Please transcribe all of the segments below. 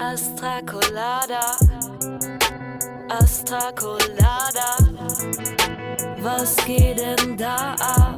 Astra Colada, Astra Colada, was geht denn da ab?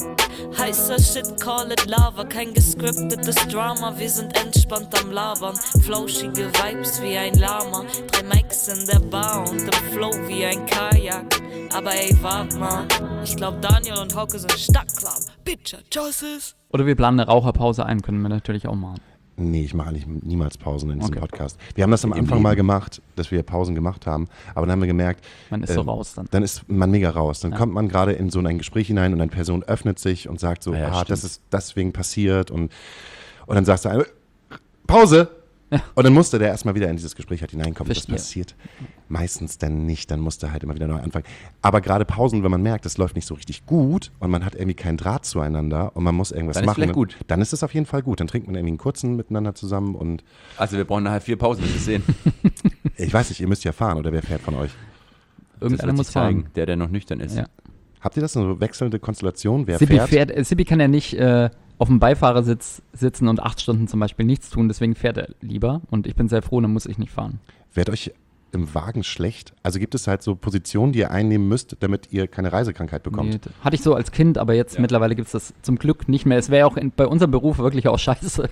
Heißer Shit, call it Lava, kein gescriptetes Drama, wir sind entspannt am Labern, flauschige Vibes wie ein Lama, 3 Mics in der Bar und im Flow wie ein Kajak, aber ey, wart mal, ich glaub Daniel und Hauke sind Stadtclub, Bitcher, Choices. Oder wir planen eine Raucherpause ein, können wir natürlich auch machen. Nee, ich mache eigentlich niemals Pausen in diesem Podcast. Wir haben das am Anfang mal gemacht, dass wir Pausen gemacht haben, aber dann haben wir gemerkt, man ist so raus dann. Dann ist man mega raus. Dann kommt man gerade in so ein Gespräch hinein und eine Person öffnet sich und sagt so, das ist deswegen passiert und dann sagst du, Pause! Ja. Und dann musste der erstmal wieder in dieses Gespräch halt hineinkommen. Verstehe. Das passiert meistens dann nicht, dann musste halt immer wieder neu anfangen. Aber gerade Pausen, wenn man merkt, das läuft nicht so richtig gut und man hat irgendwie keinen Draht zueinander und man muss irgendwas dann machen, ist gut. Dann ist es auf jeden Fall gut. Dann trinkt man irgendwie einen kurzen miteinander zusammen und... Also wir brauchen nachher 4 Pausen, das ist sehen. Ich weiß nicht, ihr müsst ja fahren oder wer fährt von euch? Irgendeiner muss fahren. Der noch nüchtern ist. Ja. Habt ihr das, eine wechselnde Konstellation? Wer Sibi fährt? Sibi kann ja nicht auf dem Beifahrersitz sitzen und 8 Stunden zum Beispiel nichts tun, deswegen fährt er lieber und ich bin sehr froh, dann muss ich nicht fahren. Wird euch im Wagen schlecht? Also gibt es halt so Positionen, die ihr einnehmen müsst, damit ihr keine Reisekrankheit bekommt? Nee, hatte ich so als Kind, aber jetzt mittlerweile gibt es das zum Glück nicht mehr. Es wäre auch bei unserem Beruf wirklich auch scheiße,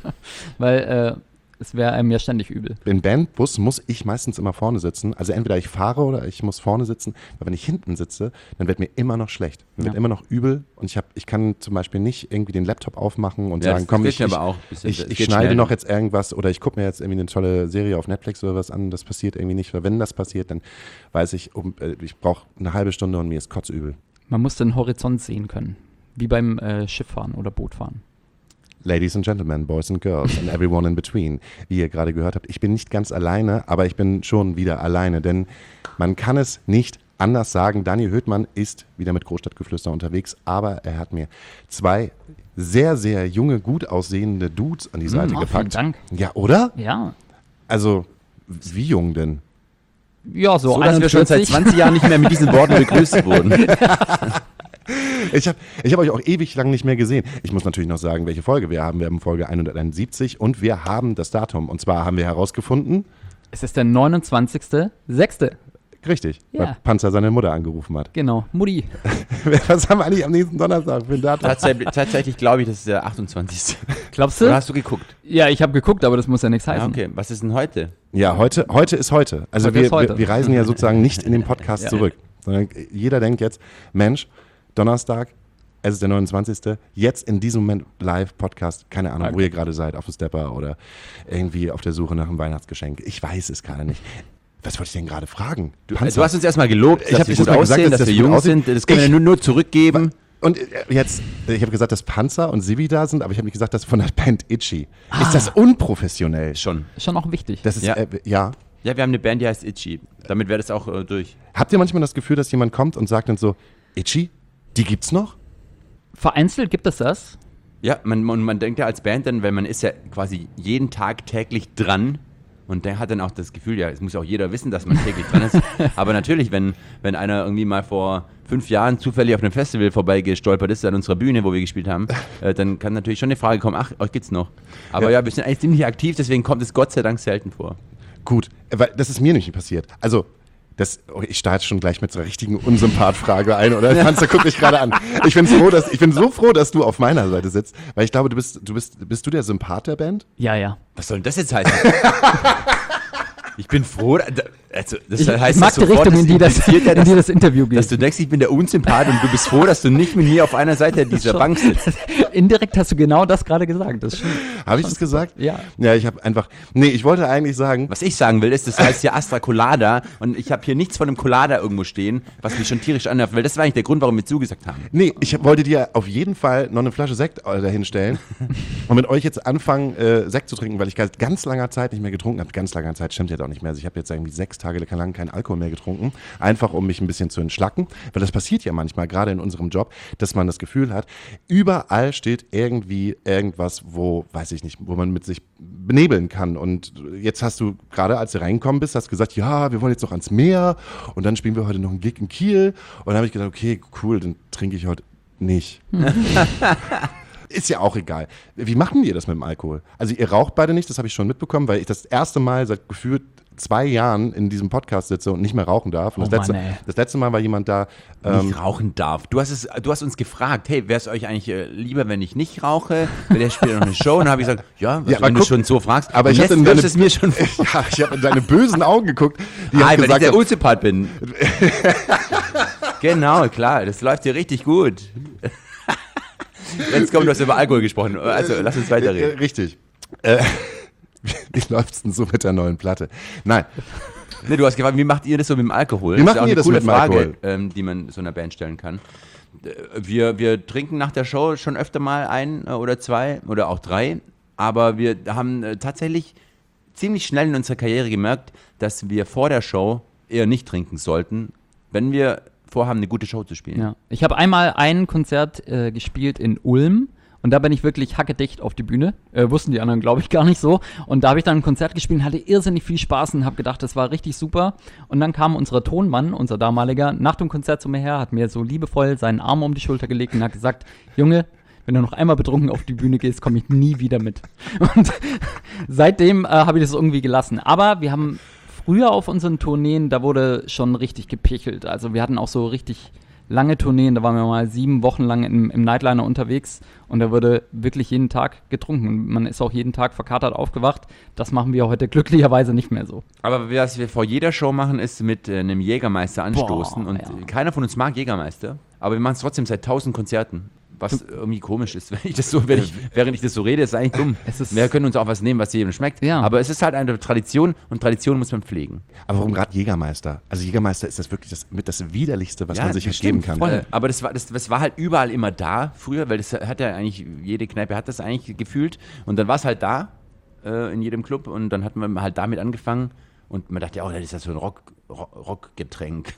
weil es wäre einem ja ständig übel. Im Bandbus muss ich meistens immer vorne sitzen. Also entweder ich fahre oder ich muss vorne sitzen. Aber wenn ich hinten sitze, dann wird mir immer noch schlecht. Mir wird immer noch übel. Und ich kann zum Beispiel nicht irgendwie den Laptop aufmachen und sagen, komm, ich schneide noch jetzt irgendwas oder ich gucke mir jetzt irgendwie eine tolle Serie auf Netflix oder was an. Das passiert irgendwie nicht. Weil wenn das passiert, dann weiß ich, ich brauche eine halbe Stunde und mir ist kotzübel. Man muss den Horizont sehen können. Wie beim Schifffahren oder Bootfahren. Ladies and Gentlemen, Boys and Girls and everyone in between. Wie ihr gerade gehört habt, ich bin nicht ganz alleine, aber ich bin schon wieder alleine, denn man kann es nicht anders sagen. Daniel Höhtmann ist wieder mit Großstadtgeflüster unterwegs, aber er hat mir 2 sehr, sehr junge, gut aussehende Dudes an die Seite gepackt. Vielen Dank. Ja, oder? Ja. Also, wie jung denn? Ja, so dass wir schon seit 20 Jahren nicht mehr mit diesen Worten begrüßt wurden. Ich hab euch auch ewig lang nicht mehr gesehen. Ich muss natürlich noch sagen, welche Folge wir haben. Wir haben Folge 171 und wir haben das Datum. Und zwar haben wir herausgefunden... Es ist der 29.06. Richtig, weil Panzer seine Mutter angerufen hat. Genau, Mutti. Was haben wir eigentlich am nächsten Donnerstag für ein Datum? Tatsächlich glaube ich, das ist der 28. Glaubst du? Oder hast du geguckt? Ja, ich habe geguckt, aber das muss ja nichts heißen. Okay, was ist denn heute? Ja, heute ist heute. Also heute ist heute. Wir reisen ja sozusagen nicht in den Podcast zurück. Sondern jeder denkt jetzt, Mensch, Donnerstag, es ist der 29. Jetzt in diesem Moment Live-Podcast, keine Ahnung, wo ihr gerade seid, auf dem Stepper oder irgendwie auf der Suche nach einem Weihnachtsgeschenk. Ich weiß es gerade nicht. Was wollte ich denn gerade fragen? Du hast uns erstmal gelobt, dass wir gut aussehen, dass wir jung sind. Das können wir nur zurückgeben. Und jetzt, ich habe gesagt, dass Panzer und Sibi da sind, aber ich habe nicht gesagt, dass von der Band Itchy. Ist das unprofessionell? Schon auch wichtig. Das ist, Ja, wir haben eine Band, die heißt Itchy. Damit wäre das auch durch. Habt ihr manchmal das Gefühl, dass jemand kommt und sagt dann so, Itchy, die gibt's noch? Vereinzelt gibt es das? Ja, man denkt ja als Band dann, weil man ist ja quasi jeden Tag täglich dran und der hat dann auch das Gefühl, ja, es muss ja auch jeder wissen, dass man täglich dran ist. Aber natürlich, wenn einer irgendwie mal vor 5 Jahren zufällig auf einem Festival vorbeigestolpert ist an unserer Bühne, wo wir gespielt haben, dann kann natürlich schon eine Frage kommen, ach, euch geht's noch. Aber ja, wir sind eigentlich ziemlich aktiv, deswegen kommt es Gott sei Dank selten vor. Gut, weil das ist mir nicht passiert. Also, ich starte schon gleich mit so einer richtigen Unsympath-Frage ein, oder? Panzer, guck mich gerade an. Ich bin so froh, dass du auf meiner Seite sitzt, weil ich glaube, bist du der Sympath der Band? Ja. Was soll denn das jetzt heißen? Ich bin froh, also das heißt, ich mag die Richtung, in die das Interview geht. Dass du denkst, ich bin der Unsympath und du bist froh, dass du nicht mit mir auf einer Seite dieser Bank sitzt. Indirekt hast du genau das gerade gesagt. Habe ich das gesagt? Ja. Ja, ich wollte eigentlich sagen... Was ich sagen will, ist, das heißt ja Astra Colada und ich habe hier nichts von einem Colada irgendwo stehen, was mich schon tierisch annervt, weil das war eigentlich der Grund, warum wir zugesagt haben. Nee, ich wollte dir auf jeden Fall noch eine Flasche Sekt dahinstellen und mit euch jetzt anfangen, Sekt zu trinken, weil ich ganz langer Zeit nicht mehr getrunken habe. Ganz langer Zeit stimmt jetzt auch nicht mehr. Also ich habe jetzt irgendwie 6 Tage lang keinen Alkohol mehr getrunken, einfach um mich ein bisschen zu entschlacken, weil das passiert ja manchmal, gerade in unserem Job, dass man das Gefühl hat, überall steht irgendwie irgendwas, wo man mit sich benebeln kann. Und jetzt hast du, gerade als du reingekommen bist, hast gesagt, ja, wir wollen jetzt noch ans Meer und dann spielen wir heute noch einen Gig in Kiel. Und dann habe ich gedacht, okay, cool, dann trinke ich heute nicht. Ist ja auch egal. Wie machen ihr das mit dem Alkohol? Also ihr raucht beide nicht, das habe ich schon mitbekommen, weil ich das erste Mal seit gefühlt 2 Jahren in diesem Podcast sitze und nicht mehr rauchen darf. Und das letzte Mal war jemand da. Nicht rauchen darf. Du hast uns gefragt, hey, wäre es euch eigentlich lieber, wenn ich nicht rauche? Weil der spielt noch eine Show. Und dann habe ich gesagt, wenn du schon so fragst. Aber ich habe es mir schon vor. Ja, ich habe in deine bösen Augen geguckt. Weil ich der Unsympath bin. Genau, klar, das läuft hier richtig gut. Jetzt kommt, du hast über Alkohol gesprochen. Also lass uns weiterreden. Richtig. Wie läuft's denn so mit der neuen Platte? Nein. Nee, du hast gefragt, wie macht ihr das so mit dem Alkohol? Wie das macht ist ihr das eine mit dem coole Alkohol? Frage, die man so einer Band stellen kann. Wir trinken nach der Show schon öfter mal 1 oder 2 oder auch 3, aber wir haben tatsächlich ziemlich schnell in unserer Karriere gemerkt, dass wir vor der Show eher nicht trinken sollten, wenn wir vorhaben, eine gute Show zu spielen. Ja. Ich habe einmal ein Konzert gespielt in Ulm. Und da bin ich wirklich hackedicht auf die Bühne. Wussten die anderen, glaube ich, gar nicht so. Und da habe ich dann ein Konzert gespielt und hatte irrsinnig viel Spaß und habe gedacht, das war richtig super. Und dann kam unser Tonmann, unser damaliger, nach dem Konzert zu mir her, hat mir so liebevoll seinen Arm um die Schulter gelegt und hat gesagt, Junge, wenn du noch einmal betrunken auf die Bühne gehst, komme ich nie wieder mit. Und seitdem habe ich das irgendwie gelassen. Aber wir haben früher auf unseren Tourneen, da wurde schon richtig gepichelt. Also wir hatten auch so richtig lange Tourneen, da waren wir mal 7 Wochen lang im Nightliner unterwegs und da wurde wirklich jeden Tag getrunken und man ist auch jeden Tag verkatert aufgewacht. Das machen wir heute glücklicherweise nicht mehr so. Aber was wir vor jeder Show machen, ist mit einem Jägermeister anstoßen und keiner von uns mag Jägermeister, aber wir machen es trotzdem seit 1000 Konzerten. Was irgendwie komisch ist, während ich das so rede, ist eigentlich dumm. Wir können uns auch was nehmen, was jedem schmeckt. Ja. Aber es ist halt eine Tradition und Tradition muss man pflegen. Aber warum gerade Jägermeister? Also Jägermeister ist das wirklich das Widerlichste, was man sich geben kann. Voll. Aber das war halt überall immer da früher, weil das hat ja eigentlich, jede Kneipe hat das eigentlich gefühlt. Und dann war es halt da in jedem Club und dann hat man halt damit angefangen. Und man dachte, das ist ja so ein Rockgetränk.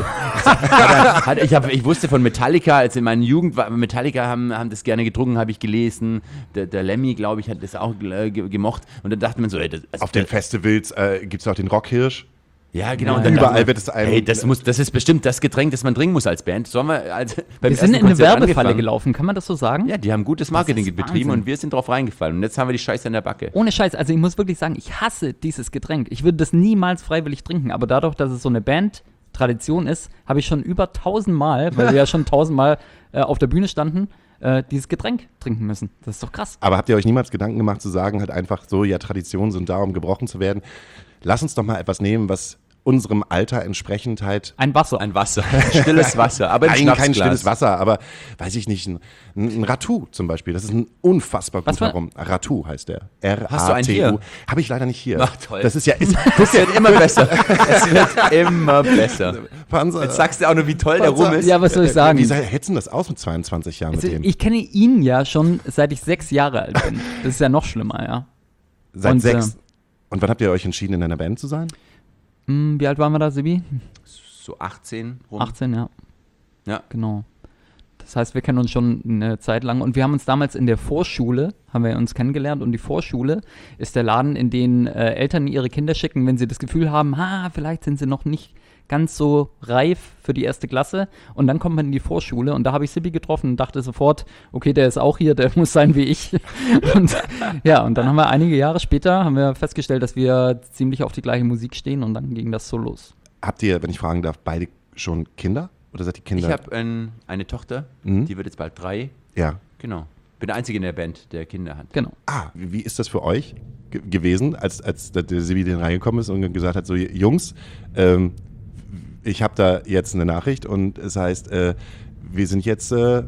Ich wusste von Metallica, als in meiner Jugend war Metallica, haben das gerne getrunken, habe ich gelesen. Der Lemmy, glaube ich, hat das auch gemocht. Und dann dachte man so, auf den Festivals gibt es auch den Rockhirsch. Ja, genau. Und dann überall wird es ein... das ist bestimmt das Getränk, das man trinken muss als Band. Wir sind in eine Werbefalle gelaufen, kann man das so sagen? Ja, die haben gutes Marketing betrieben und wir sind drauf reingefallen. Und jetzt haben wir die Scheiße in der Backe. Ohne Scheiß, also ich muss wirklich sagen, ich hasse dieses Getränk. Ich würde das niemals freiwillig trinken, aber dadurch, dass es so eine Band-Tradition ist, habe ich schon über 1000 Mal, weil wir ja schon 1000 Mal auf der Bühne standen, dieses Getränk trinken müssen. Das ist doch krass. Aber habt ihr euch niemals Gedanken gemacht zu sagen, halt einfach so, ja, Traditionen sind da, um gebrochen zu werden. Lass uns doch mal etwas nehmen, was unserem Alter entsprechend halt... Ein Wasser. Stilles Wasser. Aber kein stilles Wasser, aber weiß ich nicht, ein Ratou zum Beispiel. Das ist ein unfassbar guter Rum. Ratou heißt der. R-A-T-U. Hast du einen hier? Habe ich leider nicht hier. Ach toll. Das ist ja... Das wird immer besser. Es wird immer besser. Jetzt sagst du auch nur, wie toll der Rum ist. Ja, was soll ich sagen? Wie hältst du das aus mit 22 Jahren mit dem? Ich kenne ihn ja schon, seit ich 6 Jahre alt bin. Das ist ja noch schlimmer, ja. Seit 6? Und wann habt ihr euch entschieden, in einer Band zu sein? Wie alt waren wir da, Sibi? So 18 rum. 18, ja. Ja. Genau. Das heißt, wir kennen uns schon eine Zeit lang und wir haben uns damals in der Vorschule, haben wir uns kennengelernt und die Vorschule ist der Laden, in den Eltern ihre Kinder schicken, wenn sie das Gefühl haben, vielleicht sind sie noch nicht ganz so reif für die 1. Klasse und dann kommt man in die Vorschule und da habe ich Sibi getroffen und dachte sofort, okay, der ist auch hier, der muss sein wie ich. Und und dann haben wir einige Jahre später haben wir festgestellt, dass wir ziemlich auf die gleiche Musik stehen und dann ging das so los. Habt ihr, wenn ich fragen darf, beide schon Kinder? Oder seid ihr Kinder? Ich habe eine Tochter, die wird jetzt bald 3. Ja. Genau. Bin der Einzige in der Band, der Kinder hat. Genau. Wie ist das für euch gewesen, als der Sibi den reingekommen ist und gesagt hat, so Jungs, ich habe da jetzt eine Nachricht und es heißt, wir sind jetzt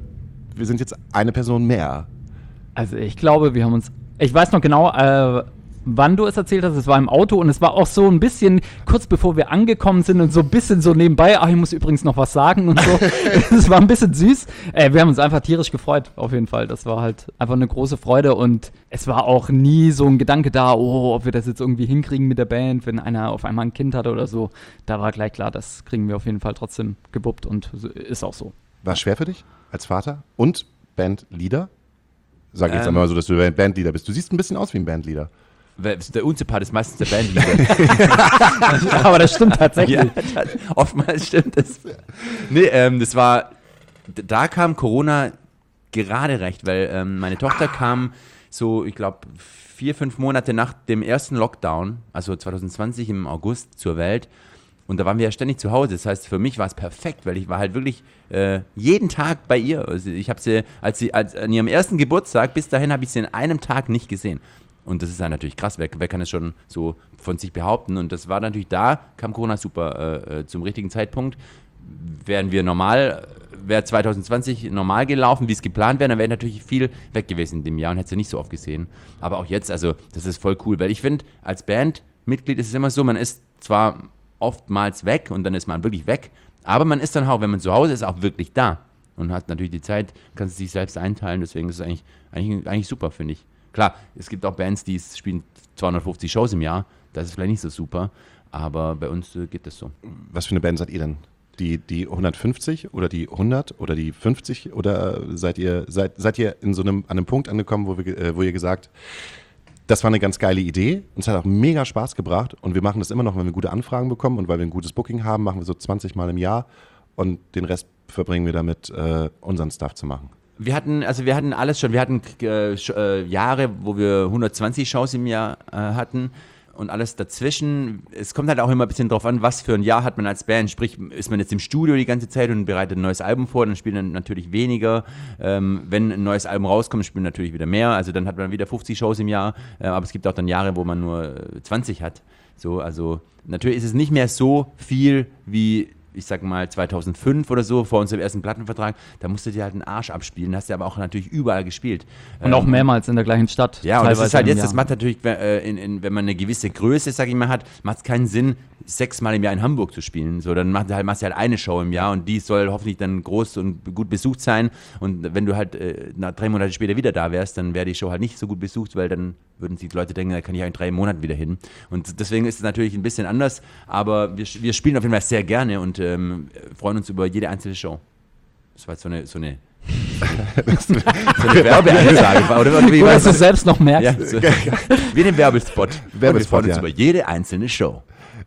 eine Person mehr. Also ich glaube, wir haben uns, ich weiß noch genau, wann du es erzählt hast, es war im Auto und es war auch so ein bisschen, kurz bevor wir angekommen sind und so ein bisschen so nebenbei, ich muss übrigens noch was sagen und so. Es war ein bisschen süß. Wir haben uns einfach tierisch gefreut, auf jeden Fall. Das war halt einfach eine große Freude und es war auch nie so ein Gedanke da, ob wir das jetzt irgendwie hinkriegen mit der Band, wenn einer auf einmal ein Kind hatte oder so. Da war gleich klar, das kriegen wir auf jeden Fall trotzdem gewuppt und ist auch so. War es schwer für dich als Vater und Bandleader? Sag jetzt einmal so, dass du Bandleader bist. Du siehst ein bisschen aus wie ein Bandleader. Der Unsympath ist meistens der Bandleader. Aber das stimmt tatsächlich. Ja, oftmals stimmt das. Nee, da kam Corona gerade recht, weil meine Tochter kam so, ich glaube, 4-5 Monate nach dem ersten Lockdown, also 2020 im August zur Welt. Und da waren wir ja ständig zu Hause. Das heißt, für mich war es perfekt, weil ich war halt wirklich jeden Tag bei ihr. Also ich habe sie, an ihrem ersten Geburtstag, bis dahin habe ich sie in einem Tag nicht gesehen. Und das ist dann natürlich krass. Wer kann es schon so von sich behaupten? Und das war natürlich kam Corona super zum richtigen Zeitpunkt. Wäre 2020 normal gelaufen, wie es geplant wäre, dann wäre natürlich viel weg gewesen in dem Jahr und hätte sie nicht so oft gesehen. Aber auch jetzt, also das ist voll cool, weil ich finde, als Bandmitglied ist es immer so, man ist zwar oftmals weg und dann ist man wirklich weg, aber man ist dann auch, wenn man zu Hause ist, auch wirklich da und hat natürlich die Zeit, kann sich selbst einteilen, deswegen ist es eigentlich super, finde ich. Klar, es gibt auch Bands, die spielen 250 Shows im Jahr, das ist vielleicht nicht so super, aber bei uns geht das so. Was für eine Band seid ihr denn? Die 150 oder die 100 oder die 50 oder seid ihr an einem Punkt angekommen, wo ihr gesagt, das war eine ganz geile Idee und es hat auch mega Spaß gebracht und wir machen das immer noch, wenn wir gute Anfragen bekommen und weil wir ein gutes Booking haben, machen wir so 20 Mal im Jahr und den Rest verbringen wir damit, unseren Stuff zu machen. Wir hatten alles schon. Wir hatten Jahre, wo wir 120 Shows im Jahr hatten. Und alles dazwischen, es kommt halt auch immer ein bisschen drauf an, was für ein Jahr hat man als Band. Sprich, ist man jetzt im Studio die ganze Zeit und bereitet ein neues Album vor, dann spielen dann natürlich weniger. Wenn ein neues Album rauskommt, spielen natürlich wieder mehr. Also dann hat man wieder 50 Shows im Jahr. Aber es gibt auch dann Jahre, wo man nur 20 hat. So, also natürlich ist es nicht mehr so viel wie, ich sag mal 2005 oder so, vor unserem ersten Plattenvertrag, da musst du dir halt einen Arsch abspielen, hast du aber auch natürlich überall gespielt. Und auch mehrmals in der gleichen Stadt. Ja, und das ist halt jetzt, das macht natürlich, wenn man eine gewisse Größe, sag ich mal, hat, macht es keinen Sinn, 6 Mal im Jahr in Hamburg zu spielen. So, dann machst du halt eine Show im Jahr und die soll hoffentlich dann groß und gut besucht sein. Und wenn du halt 3 Monate später wieder da wärst, dann wäre die Show halt nicht so gut besucht, weil dann würden die Leute denken, da kann ich ja in 3 Monaten wieder hin. Und deswegen ist es natürlich ein bisschen anders, aber wir spielen auf jeden Fall sehr gerne und freuen uns über jede einzelne Show. Das war jetzt so eine Werbeansage. Oder wie dass du es selbst noch merkst. Ja, wie den Werbespot. Wir freuen uns ja. über jede einzelne Show.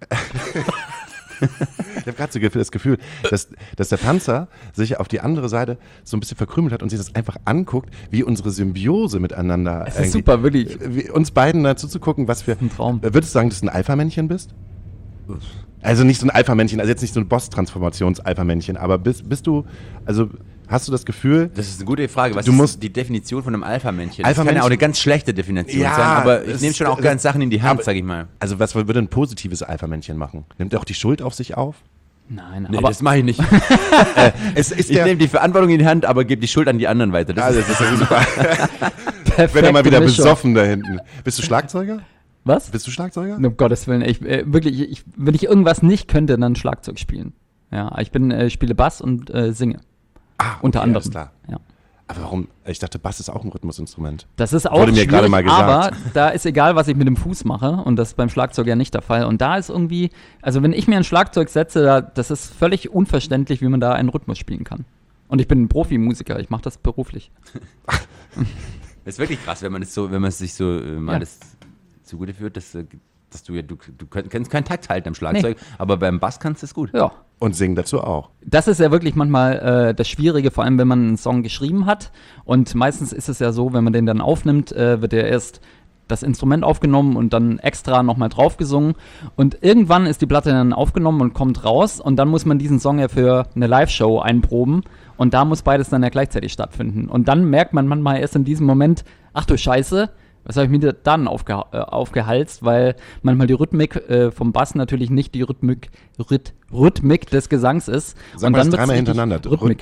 Ich habe gerade so das Gefühl, dass der Tanzer sich auf die andere Seite so ein bisschen verkrümelt hat und sich das einfach anguckt, wie unsere Symbiose miteinander. Es ist super, wirklich. Uns beiden dazu zu gucken, was wir. Ein Traum. Würdest du sagen, dass du ein Alpha-Männchen bist? Also nicht so ein Alpha-Männchen, also jetzt nicht so ein Boss-Transformations-Alpha-Männchen, aber bist du, also hast du das Gefühl? Das ist eine gute Frage. Was ist die Definition von einem Alpha-Männchen? Das kann ja auch eine ganz schlechte Definition sein, aber ich nehme schon auch ganz Sachen in die Hand, sag ich mal. Also was würde ein positives Alpha-Männchen machen? Nimmt er auch die Schuld auf sich auf? Nein, Nee, aber das mache ich nicht. Ich nehme die Verantwortung in die Hand, aber gebe die Schuld an die anderen weiter. Das ist ja super. perfekte Wenn er mal wieder Mischung. besoffen da hinten. Bist du Schlagzeuger? Was? Bist du Schlagzeuger? Um Gottes Willen, wenn ich irgendwas nicht könnte, dann Schlagzeug spielen. Ja, ich spiele Bass und singe. Unter anderem. Alles klar. Ja. Aber warum? Ich dachte, Bass ist auch ein Rhythmusinstrument. Das ist auch Wurde mir gerade schwierig, mal gesagt. aber da ist egal, was ich mit dem Fuß mache und das ist beim Schlagzeug ja nicht der Fall. Und da ist irgendwie, also wenn ich mir ein Schlagzeug setze, das ist völlig unverständlich, wie man da einen Rhythmus spielen kann. Und ich bin ein Profimusiker, ich mache das beruflich. Das ist wirklich krass, wenn man es sich so mal das zugute führt, dass du kannst keinen Takt halten am Schlagzeug, aber beim Bass kannst du es gut. Ja. Und singen dazu auch. Das ist ja wirklich manchmal das Schwierige, vor allem wenn man einen Song geschrieben hat. Und meistens ist es ja so, wenn man den dann aufnimmt, wird ja erst das Instrument aufgenommen und dann extra nochmal drauf gesungen. Und irgendwann ist die Platte dann aufgenommen und kommt raus. Und dann muss man diesen Song ja für eine Live-Show einproben. Und da muss beides dann ja gleichzeitig stattfinden. Und dann merkt man manchmal erst in diesem Moment, ach du Scheiße, was habe ich mir dann aufgehalst, weil manchmal die Rhythmik vom Bass natürlich nicht die Rhythmik des Gesangs ist. Sag und mal dann das dreimal wird's hintereinander. Rhythmik.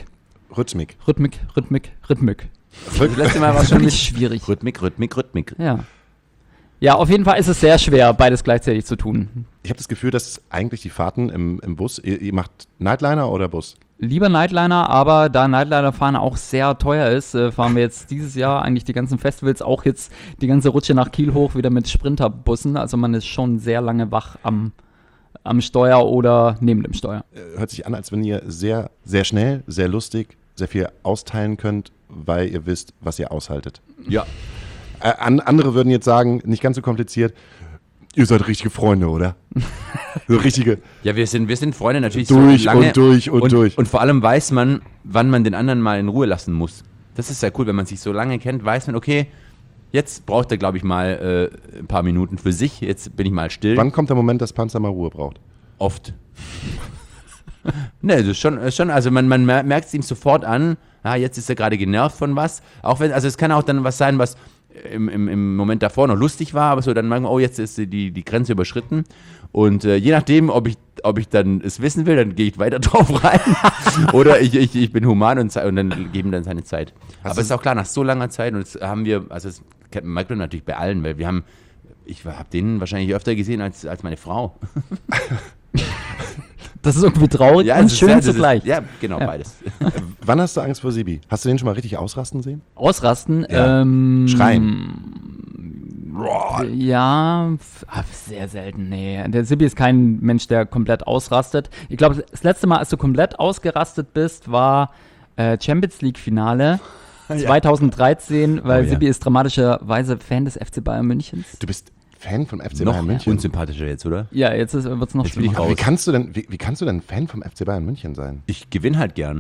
Das letzte Mal war es schon nicht schwierig. Rhythmik. Ja. Ja, auf jeden Fall ist es sehr schwer, beides gleichzeitig zu tun. Ich habe das Gefühl, dass eigentlich die Fahrten im Bus, ihr macht Nightliner oder Bus? Lieber Nightliner, aber da Nightliner-Fahren auch sehr teuer ist, fahren wir jetzt dieses Jahr eigentlich die ganzen Festivals, auch jetzt die ganze Rutsche nach Kiel hoch wieder mit Sprinterbussen. Also man ist schon sehr lange wach am Steuer oder neben dem Steuer. Hört sich an, als wenn ihr sehr, sehr schnell, sehr lustig, sehr viel austeilen könnt, weil ihr wisst, was ihr aushaltet. Ja. Andere würden jetzt sagen, nicht ganz so kompliziert, ihr seid richtige Freunde, oder? So richtige. Ja, wir sind Freunde natürlich Durch so lange. und durch. Und vor allem weiß man, wann man den anderen mal in Ruhe lassen muss. Das ist sehr cool, wenn man sich so lange kennt, weiß man, okay, jetzt braucht er, glaube ich, mal ein paar Minuten für sich, jetzt bin ich mal still. Wann kommt der Moment, dass Panzer mal Ruhe braucht? Oft. Ne, das ist schon, also man merkt es ihm sofort an, jetzt ist er gerade genervt von was, auch wenn, also es kann auch dann was sein, was im Moment davor noch lustig war, aber so dann merken wir, oh, jetzt ist die Grenze überschritten und je nachdem, ob ich dann es wissen will, dann gehe ich weiter drauf rein oder ich bin human und dann geben dann seine Zeit. Aber es ist auch klar, nach so langer Zeit und das haben wir, also das merkt man natürlich bei allen, weil ich habe den wahrscheinlich öfter gesehen als meine Frau. Das ist irgendwie traurig und schön zugleich. Ja, genau, beides. Wann hast du Angst vor Sibi? Hast du den schon mal richtig ausrasten sehen? Ausrasten? Ja. Schreien? Ja, sehr selten, nee. Der Sibi ist kein Mensch, der komplett ausrastet. Ich glaube, das letzte Mal, als du komplett ausgerastet bist, war Champions League Finale 2013, weil Sibi ist dramatischerweise Fan des FC Bayern Münchens. Du bist Fan vom FC Noch Bayern München? unsympathischer jetzt, oder? Ja, jetzt wird es noch Jetzt will ich schlimmer. raus. Wie kannst du denn Fan vom FC Bayern München sein? Ich gewinne halt gern.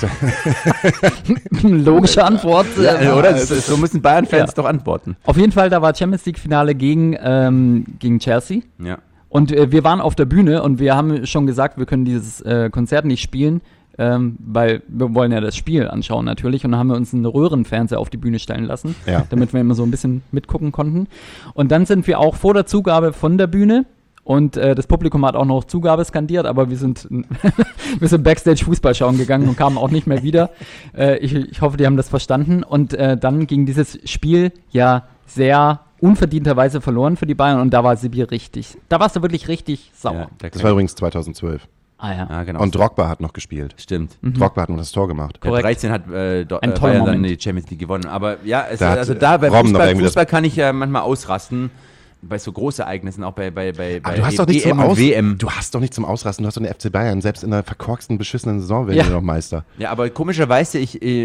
Logische Antwort. Oder? So müssen Bayern-Fans doch antworten. Auf jeden Fall, da war Champions League Finale gegen Chelsea. Ja. Und wir waren auf der Bühne und wir haben schon gesagt, wir können dieses Konzert nicht spielen, weil wir wollen ja das Spiel anschauen natürlich. Und dann haben wir uns einen Röhrenfernseher auf die Bühne stellen lassen, damit wir immer so ein bisschen mitgucken konnten. Und dann sind wir auch vor der Zugabe von der Bühne und das Publikum hat auch noch Zugabe skandiert, aber wir sind Backstage Fußball schauen gegangen und kamen auch nicht mehr wieder. Ich hoffe, die haben das verstanden. Und dann ging dieses Spiel ja sehr unverdienterweise verloren für die Bayern und da war Sibi da warst du wirklich richtig sauer. Ja, Das war übrigens 2012. Ah ja. Ja, genau. Und Drogba hat noch gespielt. Stimmt. Drogba hat noch das Tor gemacht. Der Korrekt. 13 hat Ein toller Bayern dann Moment. die Champions League gewonnen. Aber ja, Da hat, also da bei Robben noch irgendwie Fußball kann ich ja manchmal ausrasten. Bei so Großereignissen, auch bei Aber du hast doch nicht EM und WM. Du hast doch nicht zum Ausrasten, du hast doch den FC Bayern. Selbst in der verkorksten, beschissenen Saison werden wir noch Meister. Ja, aber komischerweise,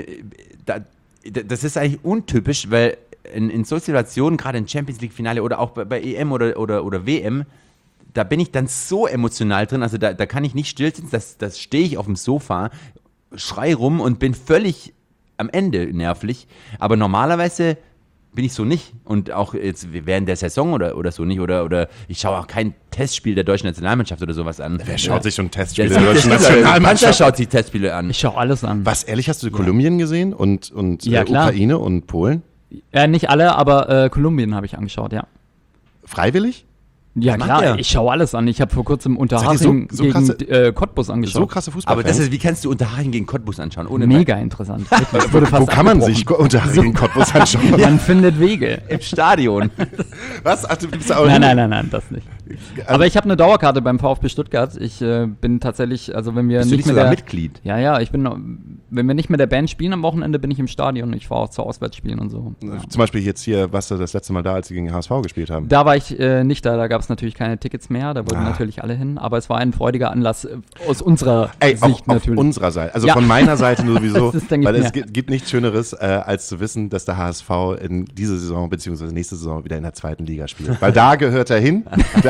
das ist eigentlich untypisch, weil in so Situationen, gerade im Champions League Finale oder auch bei EM oder WM, da bin ich dann so emotional drin, also da kann ich nicht still sitzen, das stehe ich auf dem Sofa, schrei rum und bin völlig am Ende nervlich, aber normalerweise bin ich so nicht und auch jetzt während der Saison oder so nicht oder ich schaue auch kein Testspiel der deutschen Nationalmannschaft oder sowas an. Wer schaut sich so ein Testspiel Der der deutschen Mancher Nationalmannschaft? schaut sich Testspiele an. Ich schaue alles an. Was, ehrlich, hast du Kolumbien gesehen und Ja, klar. Ukraine und Polen? Nicht alle, aber Kolumbien habe ich angeschaut, ja. Freiwillig? Ja, macht klar, der? ich schaue alles an. Ich habe vor kurzem Seid ihr Unterhaching so gegen Cottbus So angeschaut. krasse Aber Fußballfans. wie kannst du Unterhaching gegen Cottbus anschauen? Ohne Mega interessant. Wirklich. Es wurde Wo fast kann man abgebrochen. sich Unterhaching in Cottbus anschauen? Man findet Wege. im Stadion. Was? Ach, du bist auch Nein, das nicht. Aber ich habe eine Dauerkarte beim VfB Stuttgart. Ich bin tatsächlich, also wenn wir Bist du nicht nicht mit sogar der Mitglied? Ja, wenn wir nicht mit der Band spielen am Wochenende, bin ich im Stadion. Ich fahre auch zu Auswärtsspielen und so. Ja. Zum Beispiel jetzt hier, warst du das letzte Mal da, als sie gegen HSV gespielt haben? Da war ich nicht da gab es natürlich keine Tickets mehr, da wollten natürlich alle hin, aber es war ein freudiger Anlass aus unserer Ey, Sicht auf natürlich. unserer Seite. Also Ja. von meiner Seite nur sowieso, Das ist, denke ich, weil es mehr. gibt nichts Schöneres, als zu wissen, dass der HSV in dieser Saison bzw. nächste Saison wieder in der zweiten Liga spielt. Weil da gehört er hin.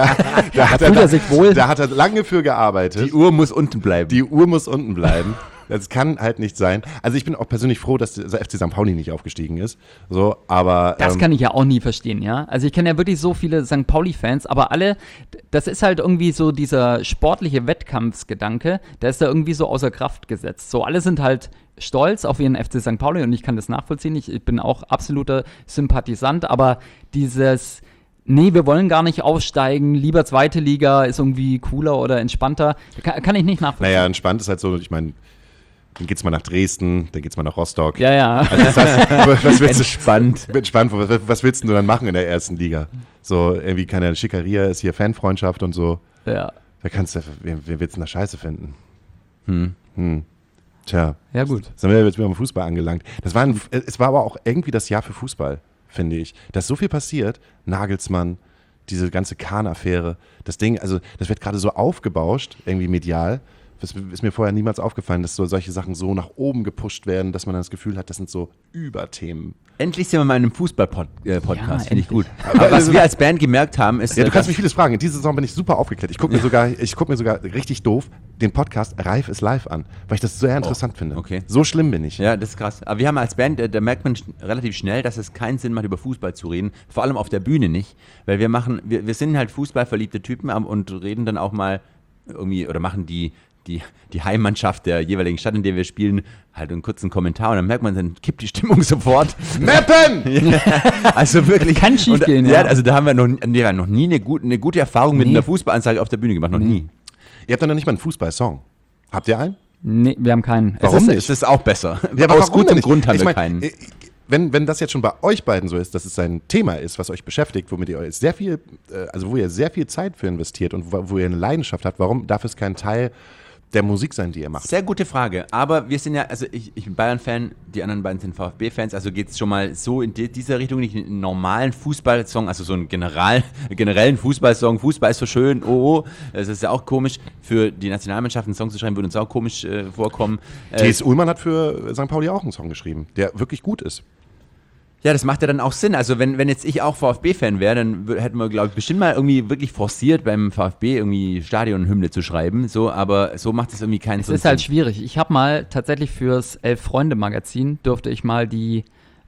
Da hat fühlt er sich wohl. Da hat er lange für gearbeitet. Die Uhr muss unten bleiben. Die Uhr muss unten bleiben. Das kann halt nicht sein. Also ich bin auch persönlich froh, dass der FC St. Pauli nicht aufgestiegen ist. So, aber Das kann ich ja auch nie verstehen, ja. Also ich kenne ja wirklich so viele St. Pauli-Fans, aber alle, das ist halt irgendwie so dieser sportliche Wettkampfsgedanke, der ist da irgendwie so außer Kraft gesetzt. So, alle sind halt stolz auf ihren FC St. Pauli und ich kann das nachvollziehen. Ich bin auch absoluter Sympathisant, aber dieses, nee, wir wollen gar nicht aufsteigen, lieber zweite Liga ist irgendwie cooler oder entspannter, kann ich nicht nachvollziehen. naja, entspannt ist halt so, ich meine, dann geht's mal nach Dresden, dann geht's mal nach Rostock. Ja. Also das heißt, was willst du Entspannt. Entspannt. Was willst du dann machen in der ersten Liga? So, irgendwie keine Schickeria, ist hier Fanfreundschaft und so. Ja. Wer willst du denn da Scheiße finden? Tja, Ja, gut. sind wir jetzt wieder beim Fußball angelangt. Es war aber auch irgendwie das Jahr für Fußball, finde ich. Da ist so viel passiert. Nagelsmann, diese ganze Kahn-Affäre, das Ding, also das wird gerade so aufgebauscht, irgendwie medial. Das ist mir vorher niemals aufgefallen, dass solche Sachen so nach oben gepusht werden, dass man dann das Gefühl hat, das sind so Überthemen. Endlich sind wir mal in einem Fußball-Podcast, finde ich endlich. gut. Aber was wir als Band gemerkt haben, ist, Ja, du kannst mich vieles fragen. In dieser Saison bin ich super aufgeklärt. Ich gucke mir sogar richtig doof den Podcast Reif ist live an, weil ich das sehr interessant finde. okay. So schlimm bin ich. ja, das ist krass. Aber wir haben als Band, da merkt man relativ schnell, dass es keinen Sinn macht, über Fußball zu reden. Vor allem auf der Bühne nicht. Weil wir sind halt fußballverliebte Typen und reden dann auch mal irgendwie oder machen die Heimmannschaft der jeweiligen Stadt, in der wir spielen, halt einen kurzen Kommentar und dann merkt man, dann kippt die Stimmung sofort. Meppen! Also wirklich. Kann schief gehen, ja. ja. Also da haben wir noch nie eine gute Erfahrung mit einer Fußballansage auf der Bühne gemacht. Noch nie. Ihr habt dann noch nicht mal einen Fußball-Song. Habt ihr einen? Nee, wir haben keinen. Warum nicht? Es ist auch besser. Ja, aber Aus warum gutem denn nicht? Grund haben Ich wir mein, keinen. Wenn das jetzt schon bei euch beiden so ist, dass es ein Thema ist, was euch beschäftigt, womit ihr sehr viel, wo ihr sehr viel Zeit für investiert und wo ihr eine Leidenschaft habt, warum darf es kein Teil der Musik sein, die ihr macht? Sehr gute Frage. Aber wir sind ja, also ich bin Bayern-Fan, die anderen beiden sind VfB-Fans, also geht es schon mal so in dieser Richtung, nicht einen normalen Fußballsong, also so einen generellen Fußballsong. Fußball ist so schön, das ist ja auch komisch. Für die Nationalmannschaft einen Song zu schreiben, würde uns auch komisch vorkommen. T.S. Ullmann hat für St. Pauli auch einen Song geschrieben, der wirklich gut ist. Ja, das macht ja dann auch Sinn. Also wenn jetzt ich auch VfB-Fan wäre, dann hätten wir, glaube ich, bestimmt mal irgendwie wirklich forciert, beim VfB irgendwie Stadionhymne zu schreiben. So, aber so macht es irgendwie keinen Es Sinn. ist halt schwierig. Ich habe mal tatsächlich fürs Elf-Freunde-Magazin durfte ich mal die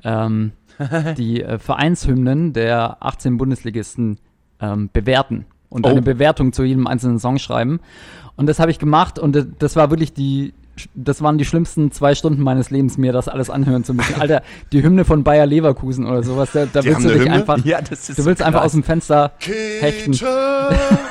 Vereinshymnen der 18 Bundesligisten bewerten und eine Bewertung zu jedem einzelnen Song schreiben. Und das habe ich gemacht und das war wirklich das waren die schlimmsten 2 Stunden meines Lebens, mir das alles anhören zu müssen. Alter, die Hymne von Bayer Leverkusen oder sowas, da willst haben du eine dich Hymne? einfach, Ja, das ist du willst so einfach krass. aus dem Fenster hechten. Käthe!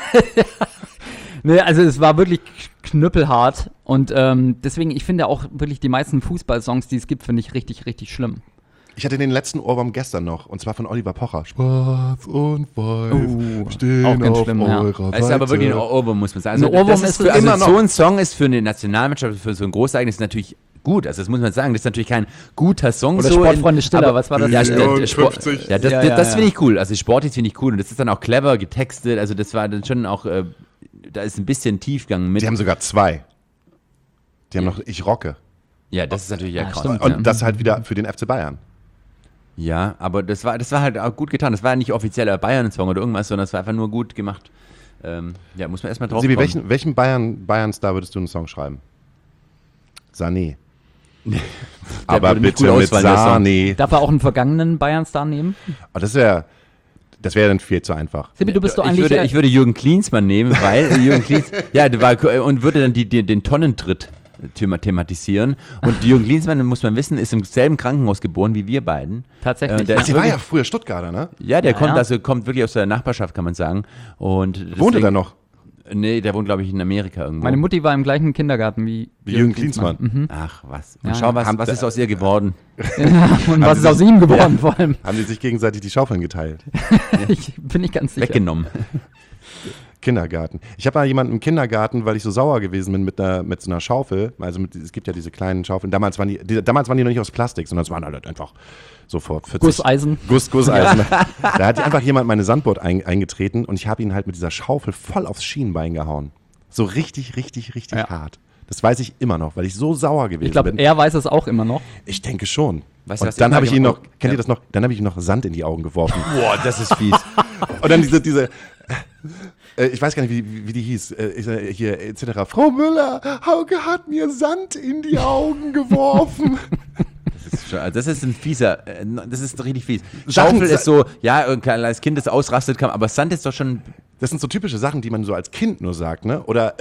Nee, also es war wirklich knüppelhart und deswegen, ich finde auch wirklich die meisten Fußballsongs, die es gibt, finde ich richtig, richtig schlimm. Ich hatte den letzten Ohrwurm gestern noch, und zwar von Oliver Pocher. Schwarz und weiß stehen auch ganz auf schlimm, ja. eurer Das ist aber wirklich ein Ohrwurm, muss man sagen. Also, Ein Ohrwurm das ist für, es also immer noch. so ein Song ist für eine Nationalmannschaft, für so ein Großereignis natürlich gut. Also das muss man sagen, das ist natürlich kein guter Song. Oder so Sportfreunde Stiller, was war das? Ja, Ja, Sport, 50. ja, das, Ja, das ja. finde ich cool. Also Sportlich finde ich cool. Und das ist dann auch clever getextet. Also das war dann schon auch, da ist ein bisschen Tiefgang mit. Die haben sogar 2. Die haben noch Ich rocke. Ja, das ist natürlich ja krass. stimmt. Und das halt wieder für den FC Bayern. Ja, aber das war halt auch gut getan. Das war ja nicht offizieller Bayern-Song oder irgendwas, sondern es war einfach nur gut gemacht. Ja, muss man erstmal drauf Sibi, kommen. welchen Bayern-Star würdest du einen Song schreiben? Sané. Aber würde nicht bitte gut mit ausfallen, der Song. Sané. Darf er auch einen vergangenen Bayern-Star nehmen? Oh, das wäre dann viel zu einfach. Sibi, du bist doch Ich eigentlich... würde Jürgen Klinsmann nehmen, weil Jürgen Klinsmann, ja, und würde dann den Tonnentritt thematisieren. Und Jürgen Klinsmann, muss man wissen, ist im selben Krankenhaus geboren wie wir beiden. Tatsächlich, Der ja. ist Der war wirklich, ja früher Stuttgarter, ne? ja, der Ja. kommt wirklich aus der Nachbarschaft, kann man sagen. Und Wohnte deswegen- da noch? Nee, der wohnt, glaube ich, in Amerika irgendwo. Meine Mutti war im gleichen Kindergarten wie Jürgen Klinsmann. Mhm. Ach, was. Und Ja. schau, was ist aus ihr geworden? Und was ist aus ihm geworden vor allem? Haben die sich gegenseitig die Schaufeln geteilt? Ich bin nicht ganz sicher. Weggenommen. Kindergarten. Ich habe mal jemanden im Kindergarten, weil ich so sauer gewesen bin mit so einer Schaufel. Also es gibt ja diese kleinen Schaufeln. Damals waren die noch nicht aus Plastik, sondern es waren halt einfach so vor 40. Gusseisen. Gusseisen. Da hat einfach jemand meine Sandboard eingetreten und ich habe ihn halt mit dieser Schaufel voll aufs Schienbein gehauen. So richtig, richtig, richtig Ja. hart. Das weiß ich immer noch, weil ich so sauer gewesen Ich glaube, bin. er weiß es auch immer noch. Ich denke schon. Weißt du, Und was dann ich habe ich ihn mal noch, kennt ihr das noch? Dann habe ich ihm noch Sand in die Augen geworfen. Boah, das ist fies. Und dann diese ich weiß gar nicht, wie die hieß, hier etc. Frau Müller, Hauke hat mir Sand in die Augen geworfen. Das ist ein fieser, das ist richtig fies. Sachen- Schaufel ist so, ja, als Kind das ausrastet kann, aber Sand ist doch schon, Das sind so typische Sachen, die man so als Kind nur sagt, ne? Oder,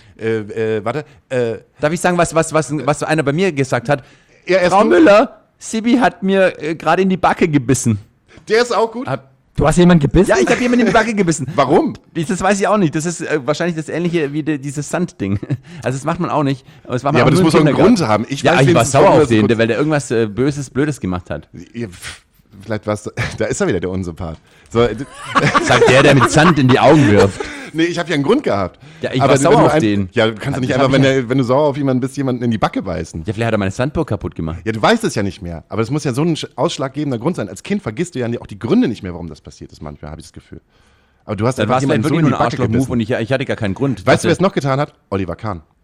darf ich sagen, was einer bei mir gesagt hat? Ja, erst Frau du. Müller, Sibi hat mir gerade in die Backe gebissen. Der ist auch gut. Du hast jemanden gebissen? Ja, ich habe jemand in die Backe gebissen. Warum? Das weiß ich auch nicht. Das ist wahrscheinlich das ähnliche wie dieses Sandding. Also das macht man auch nicht. Aber das macht man Ja, auch aber das nur im muss doch einen Kindergarten. Grund haben. Ich Ja, weiß ich war wenigstens, sauer warum auf das den, kurz- weil der irgendwas Blödes gemacht hat. Ja, vielleicht war's, da ist er wieder, der Unsympath. So, Sagt der mit Sand in die Augen wirft. nee, ich habe ja einen Grund gehabt. Ja, ich Aber war sauer wenn du auf den. Ja, du kannst du nicht Das einfach, hab ich wenn du sauer auf jemanden bist, jemanden in die Backe beißen. Ja, vielleicht hat er meine Sandburg kaputt gemacht. Ja, du weißt es ja nicht mehr. Aber das muss ja so ein ausschlaggebender Grund sein. Als Kind vergisst du ja auch die Gründe nicht mehr, warum das passiert ist. Manchmal habe ich das Gefühl. Aber du hast Dann war einfach es vielleicht jemanden so wirklich in nur die ein Backe Arschloch-Move gebissen. und ich hatte gar keinen Grund. Weißt du, wer es noch getan hat? Oliver Kahn.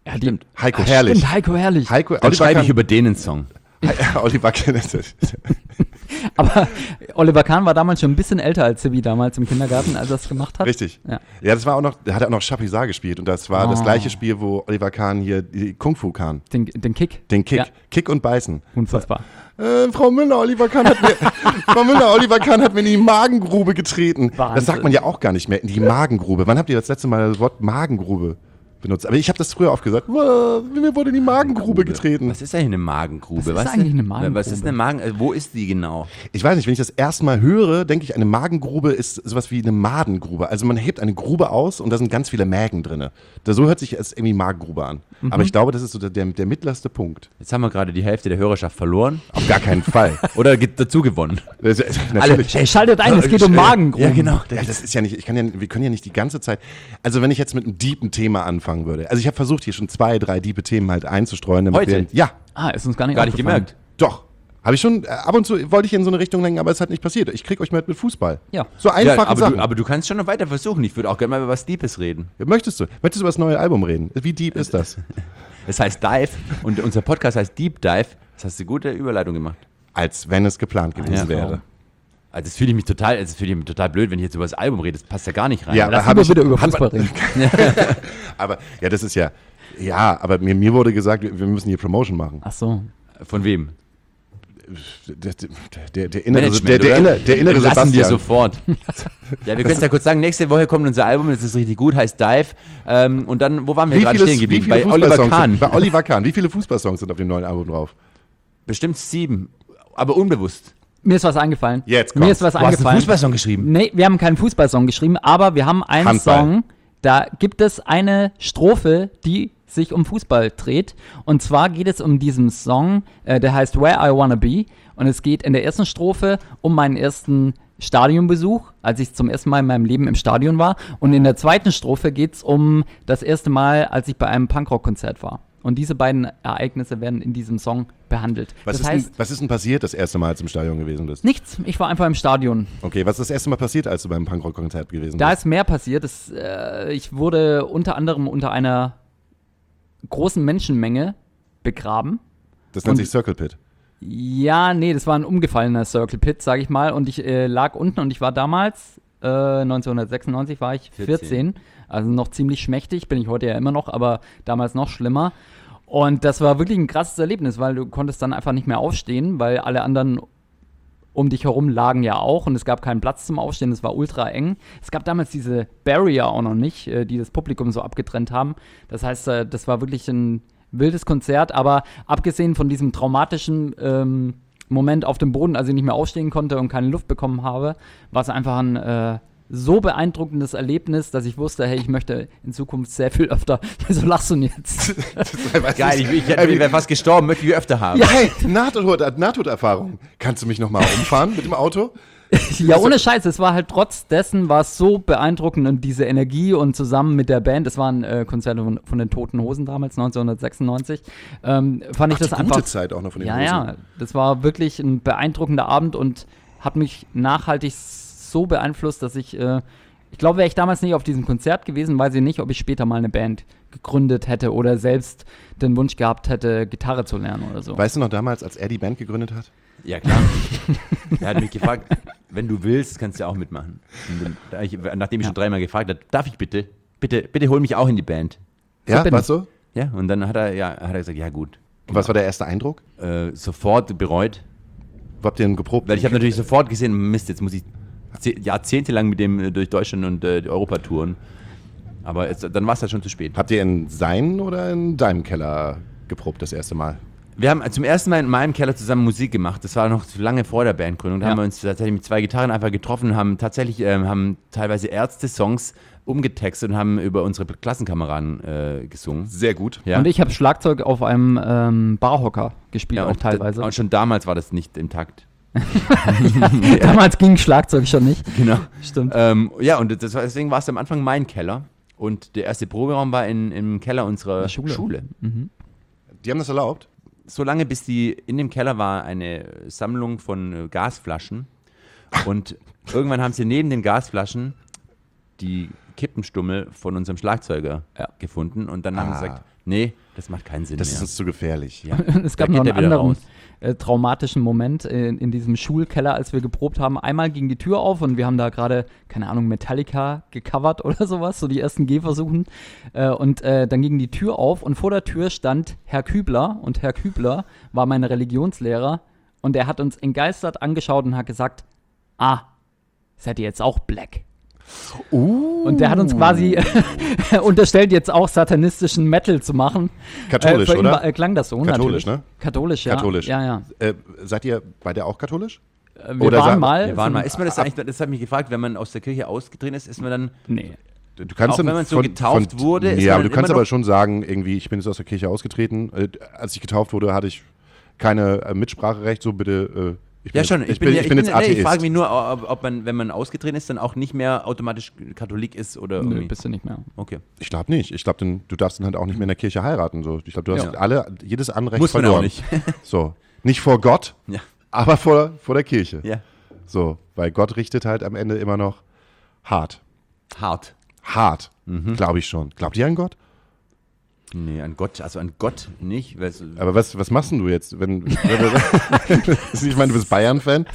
Ja, Stimmt. Heiko Herrlich. Stimmt, Heiko Herrlich. Heiko, Dann schreibe ich über den einen Song. Oliver Kahn. Aber Oliver Kahn war damals schon ein bisschen älter als Sibi damals im Kindergarten, als er das gemacht hat. Richtig. Ja. Ja, das war auch noch, der hat auch noch Chapuisat gespielt und das war das gleiche Spiel, wo Oliver Kahn hier die Kung Fu Kahn. Den Kick. Den Kick. Ja. Kick und Beißen. Unfassbar. Frau Müller, Oliver Kahn hat mir in die Magengrube getreten. Wahnsinn. Das sagt man ja auch gar nicht mehr, in die Magengrube. Wann habt ihr das letzte Mal das Wort Magengrube benutzt? Aber ich habe das früher oft gesagt. Mir wurde in die Magengrube getreten. Was ist eigentlich eine Magengrube? Was ist eigentlich eine Magengrube? Was ist eine wo ist die genau? Ich weiß nicht, wenn ich das erste Mal höre, denke ich, eine Magengrube ist sowas wie eine Madengrube. Also man hebt eine Grube aus und da sind ganz viele Mägen drin. So hört sich es irgendwie Magengrube an. Aber ich glaube, das ist so der mittlerste Punkt. Jetzt haben wir gerade die Hälfte der Hörerschaft verloren. Auf gar keinen Fall. Oder dazu gewonnen. Natürlich. Ey, schaltet ein, es geht um Magengruben. Ja, genau. Ja, das ist ja nicht, wir können ja nicht die ganze Zeit, also wenn ich jetzt mit einem deepen Thema anfangen würde, also ich habe versucht, hier schon 2, 3 diepe Themen halt einzustreuen. Damit Heute? Ja, Ist uns gar nicht Gar nicht aufgefallen. gemerkt. doch. Habe ich schon, ab und zu wollte ich in so eine Richtung lenken, aber es hat nicht passiert. Ich krieg euch mit Fußball. Ja. So einfache aber, Sachen. aber du kannst schon noch weiter versuchen. Ich würde auch gerne mal über was Deepes reden. Möchtest du über das neue Album reden? Wie deep ist das? Es heißt Dive und unser Podcast heißt Deep Dive. Das hast du gute Überleitung gemacht. Als wenn es geplant gewesen Ja. wäre. Also das fühle ich mich total blöd, wenn ich jetzt über das Album rede. Das passt ja gar nicht rein. Ja, Lass hab uns ich- bitte über hat Fußball man- reden. Aber ja, das ist ja, aber mir wurde gesagt, wir müssen hier Promotion machen. Ach so. Von wem? Der innere, Management, der oder? innere Lassen wir Sebastian. sofort. Ja, wir können es ja kurz sagen, nächste Woche kommt unser Album, das ist richtig gut, heißt Dive. Und dann, wo waren wir gerade stehen geblieben? Bei Oliver Kahn. Bei Oliver Kahn. Wie viele Fußballsongs sind auf dem neuen Album drauf? Bestimmt 7, aber unbewusst. Mir ist was eingefallen. Jetzt Mir kommt's. ist was Du hast einen eingefallen. Fußballsong geschrieben. Nee, wir haben keinen Fußballsong geschrieben, aber wir haben einen Handball. Song, da gibt es eine Strophe, die sich um Fußball dreht. Und zwar geht es um diesen Song, der heißt Where I Wanna Be. Und es geht in der ersten Strophe um meinen ersten Stadionbesuch, als ich zum ersten Mal in meinem Leben im Stadion war. Und in der zweiten Strophe geht es um das erste Mal, als ich bei einem Punkrock-Konzert war. Und diese beiden Ereignisse werden in diesem Song behandelt. Was ist denn passiert das erste Mal, als du im Stadion gewesen bist? Nichts, ich war einfach im Stadion. Okay, was ist das erste Mal passiert, als du beim Punkrock-Konzert gewesen Da bist? ist mehr passiert. Ich wurde unter anderem unter einer großen Menschenmenge begraben. Das nennt und- sich Circle Pit. Ja, nee, das war ein umgefallener Circle Pit, sag ich mal. Und ich lag unten und ich war damals, 1996 war ich 14. Also noch ziemlich schmächtig, bin ich heute ja immer noch, aber damals noch schlimmer. Und das war wirklich ein krasses Erlebnis, weil du konntest dann einfach nicht mehr aufstehen, weil alle anderen um dich herum lagen ja auch und es gab keinen Platz zum Aufstehen, es war ultra eng. Es gab damals diese Barrier auch noch nicht, die das Publikum so abgetrennt haben. Das heißt, das war wirklich ein wildes Konzert, aber abgesehen von diesem traumatischen Moment auf dem Boden, als ich nicht mehr aufstehen konnte und keine Luft bekommen habe, war es einfach ein so beeindruckendes Erlebnis, dass ich wusste, hey, ich möchte in Zukunft sehr viel öfter. Wieso lachst du denn jetzt? Geil, ich wäre fast gestorben, möchte ich öfter haben. Ja, hey, Nahtoderfahrung. Kannst du mich nochmal umfahren mit dem Auto? Ja, ohne Scheiß, es war halt trotz dessen war es so beeindruckend und diese Energie und zusammen mit der Band, es waren Konzerte von den Toten Hosen damals, 1996, fand ich das die einfach. gute Zeit auch noch von den Ja, Hosen. ja, das war wirklich ein beeindruckender Abend und hat mich nachhaltig so beeinflusst, dass ich glaube, wäre ich damals nicht auf diesem Konzert gewesen, weiß ich nicht, ob ich später mal eine Band gegründet hätte oder selbst den Wunsch gehabt hätte, Gitarre zu lernen oder so. Weißt du noch damals, als er die Band gegründet hat? Ja, klar. Er hat mich gefragt, wenn du willst, kannst du auch mitmachen. Und nachdem ich schon 3-mal gefragt habe, darf ich bitte hol mich auch in die Band. Ja, bin warst du? Ja, und dann hat er gesagt, ja gut. Und was war der erste Eindruck? Sofort bereut. Wo habt ihr denn geprobt? Weil ich habe natürlich sofort gesehen, Mist, jetzt muss ich jahrzehntelang mit dem durch Deutschland und Europa touren. Aber dann war es halt schon zu spät. Habt ihr in seinen oder in deinem Keller geprobt das erste Mal? Wir haben zum ersten Mal in meinem Keller zusammen Musik gemacht. Das war noch lange vor der Bandgründung. Da Ja. haben wir uns tatsächlich mit 2 Gitarren einfach getroffen, haben teilweise Ärzte-Songs umgetextet und haben über unsere Klassenkameraden gesungen. Sehr gut. Ja. Und ich habe Schlagzeug auf einem Barhocker gespielt, auch und teilweise. Und schon damals war das nicht im Takt. Damals ging Schlagzeug schon nicht. Genau. Stimmt. Ja, und deswegen war es am Anfang mein Keller. Und der erste Proberaum war im Keller unserer Schule. Die haben das erlaubt? Solange bis in dem Keller war eine Sammlung von Gasflaschen. Und irgendwann haben sie neben den Gasflaschen die Kippenstummel von unserem Schlagzeuger gefunden und dann haben wir gesagt, nee, das macht keinen Sinn Das mehr. ist uns zu gefährlich. Ja. Es gab Da noch geht einen er wieder anderen raus. traumatischen Moment in diesem Schulkeller, als wir geprobt haben. Einmal ging die Tür auf und wir haben da gerade, keine Ahnung, Metallica gecovert oder sowas, so die ersten Gehversuchen. Und dann ging die Tür auf und vor der Tür stand Herr Kübler. Und Herr Kübler war mein Religionslehrer und er hat uns entgeistert angeschaut und hat gesagt, seid ihr jetzt auch black? Und der hat uns quasi unterstellt, jetzt auch satanistischen Metal zu machen. Katholisch, für ihn oder? Klang das so, Katholisch, natürlich. ne? Katholisch, ja. Katholisch. Ja. Seid ihr beide auch katholisch? Wir Oder waren sag- mal. Wir waren mal. Ist man das eigentlich, das hat mich gefragt, wenn man aus der Kirche ausgetreten ist man dann, Nee. Du kannst Auch dann wenn man so getauft wurde, ist ja, man aber du dann kannst immer aber noch- schon sagen, irgendwie, ich bin jetzt aus der Kirche ausgetreten. Als ich getauft wurde, hatte ich keine Mitspracherecht, so bitte. Ich bin ja schon, jetzt, ich bin jetzt nee, Atheist. ich frage mich nur, ob man, wenn man ausgetreten ist, dann auch nicht mehr automatisch Katholik ist oder Nö, irgendwie. bist du nicht mehr. Okay. Ich glaube nicht. Ich glaube, du darfst dann halt auch nicht mehr in der Kirche heiraten. So. Ich glaube, du hast Ja. jedes Anrecht Muss man verloren. auch nicht. So. Nicht vor Gott, Ja. aber vor der Kirche. Ja. So, weil Gott richtet halt am Ende immer noch hart. Hart. Hart, Mhm. glaube ich schon. Glaubt ihr an Gott? Nee, an Gott nicht. Weil Aber was machst denn du jetzt, wenn ich meine, du bist Bayern-Fan?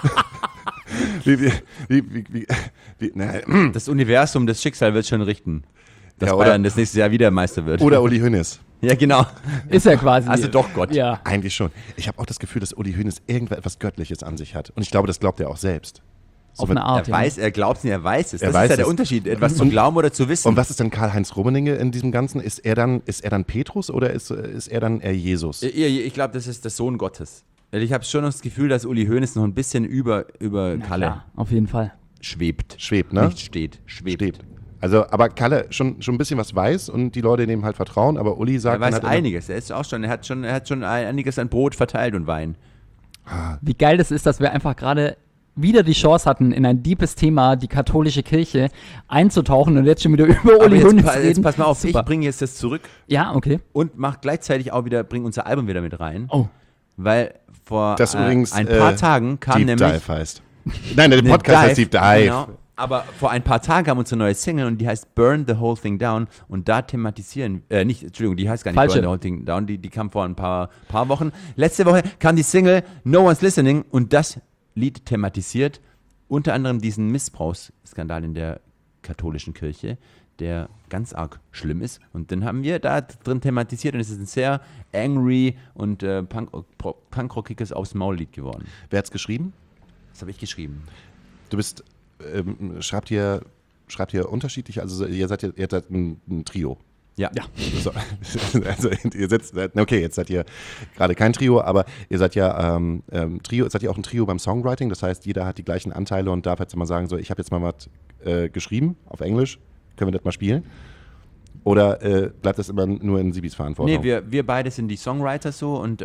das Universum, das Schicksal wird schon richten. Dass Ja, oder- Bayern das nächste Jahr wieder Meister wird. Oder Uli Hoeneß. Ja, genau. Ist er quasi. Also doch Gott. Ja. Eigentlich schon. Ich habe auch das Gefühl, dass Uli Hoeneß irgendwas Göttliches an sich hat. Und ich glaube, das glaubt er auch selbst. Auf eine Art. Er glaubt es nicht, er weiß es. Er Das weiß ist ja der es. Unterschied, etwas zu glauben oder zu wissen. Und was ist denn Karl-Heinz Rummenigge in diesem Ganzen? Ist er dann Petrus oder ist er dann eher Jesus? Ich glaube, das ist der Sohn Gottes. Weil ich habe schon das Gefühl, dass Uli Hoeneß noch ein bisschen über Kalle Ja, auf jeden Fall. schwebt. Schwebt, ne? Nicht steht, schwebt. Steht. Also, aber Kalle schon ein bisschen was weiß und die Leute dem halt vertrauen, aber Uli Er sagt weiß dann halt einiges. Er hat schon einiges an Brot verteilt und Wein. Wie geil das ist, dass wir einfach gerade wieder die Chance hatten, in ein deepes Thema, die katholische Kirche, einzutauchen und jetzt schon wieder über Aber Uli jetzt, Hoeneß jetzt reden. pass mal auf, Super. ich bringe jetzt das zurück Ja, okay. und mach gleichzeitig auch wieder, bring unser Album wieder mit rein. Oh. Weil vor das übrigens ein paar Tagen kam Deep nämlich Dive heißt. Nein, der Podcast heißt Deep Dive. Genau. Aber vor ein paar Tagen kam unsere neue Single und die heißt Burn the Whole Thing Down und da thematisieren, die heißt gar nicht Falsche. Burn the Whole Thing Down, die kam vor ein paar Wochen. Letzte Woche kam die Single No One's Listening und das Lied thematisiert unter anderem diesen Missbrauchsskandal in der katholischen Kirche, der ganz arg schlimm ist. Und den haben wir da drin thematisiert und es ist ein sehr angry und punkrockiges Aufs Maul-Lied geworden. Wer hat's geschrieben? Das habe ich geschrieben. Du bist, schreibt ihr unterschiedlich, also ihr seid ein Trio. Ja. So. Also ihr setzt, okay, jetzt seid ihr gerade kein Trio, aber ihr seid ja seid ihr auch ein Trio beim Songwriting, das heißt, jeder hat die gleichen Anteile und darf jetzt mal sagen, so, ich habe jetzt mal was geschrieben auf Englisch, können wir das mal spielen? Oder bleibt das immer nur in Sibis Verantwortung? Nee, wir beide sind die Songwriter so und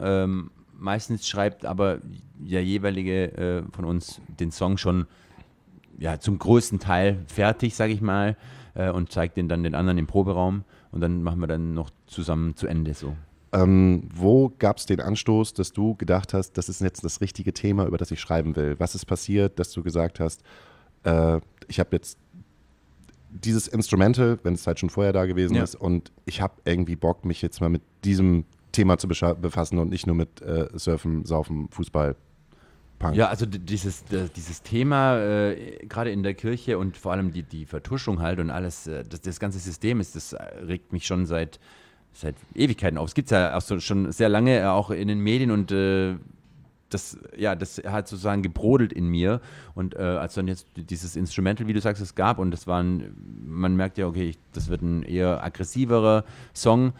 meistens schreibt aber der jeweilige von uns den Song schon zum größten Teil fertig, sage ich mal, und zeigt den dann den anderen im Proberaum und dann machen wir dann noch zusammen zu Ende so. Wo gab es den Anstoß, dass du gedacht hast, das ist jetzt das richtige Thema, über das ich schreiben will? Was ist passiert, dass du gesagt hast, ich habe jetzt dieses Instrumental, wenn es halt schon vorher da gewesen ist, und ich habe irgendwie Bock, mich jetzt mal mit diesem Thema zu befassen und nicht nur mit Surfen, Saufen, Fußball, Punk. Ja, also dieses Thema, gerade in der Kirche und vor allem die Vertuschung halt und alles, das ganze System das regt mich schon seit Ewigkeiten auf. Es gibt es ja auch so schon sehr lange, auch in den Medien und das hat sozusagen gebrodelt in mir und als dann jetzt dieses Instrumental, wie du sagst, es gab und man merkt ja, okay, das wird ein eher aggressiverer Song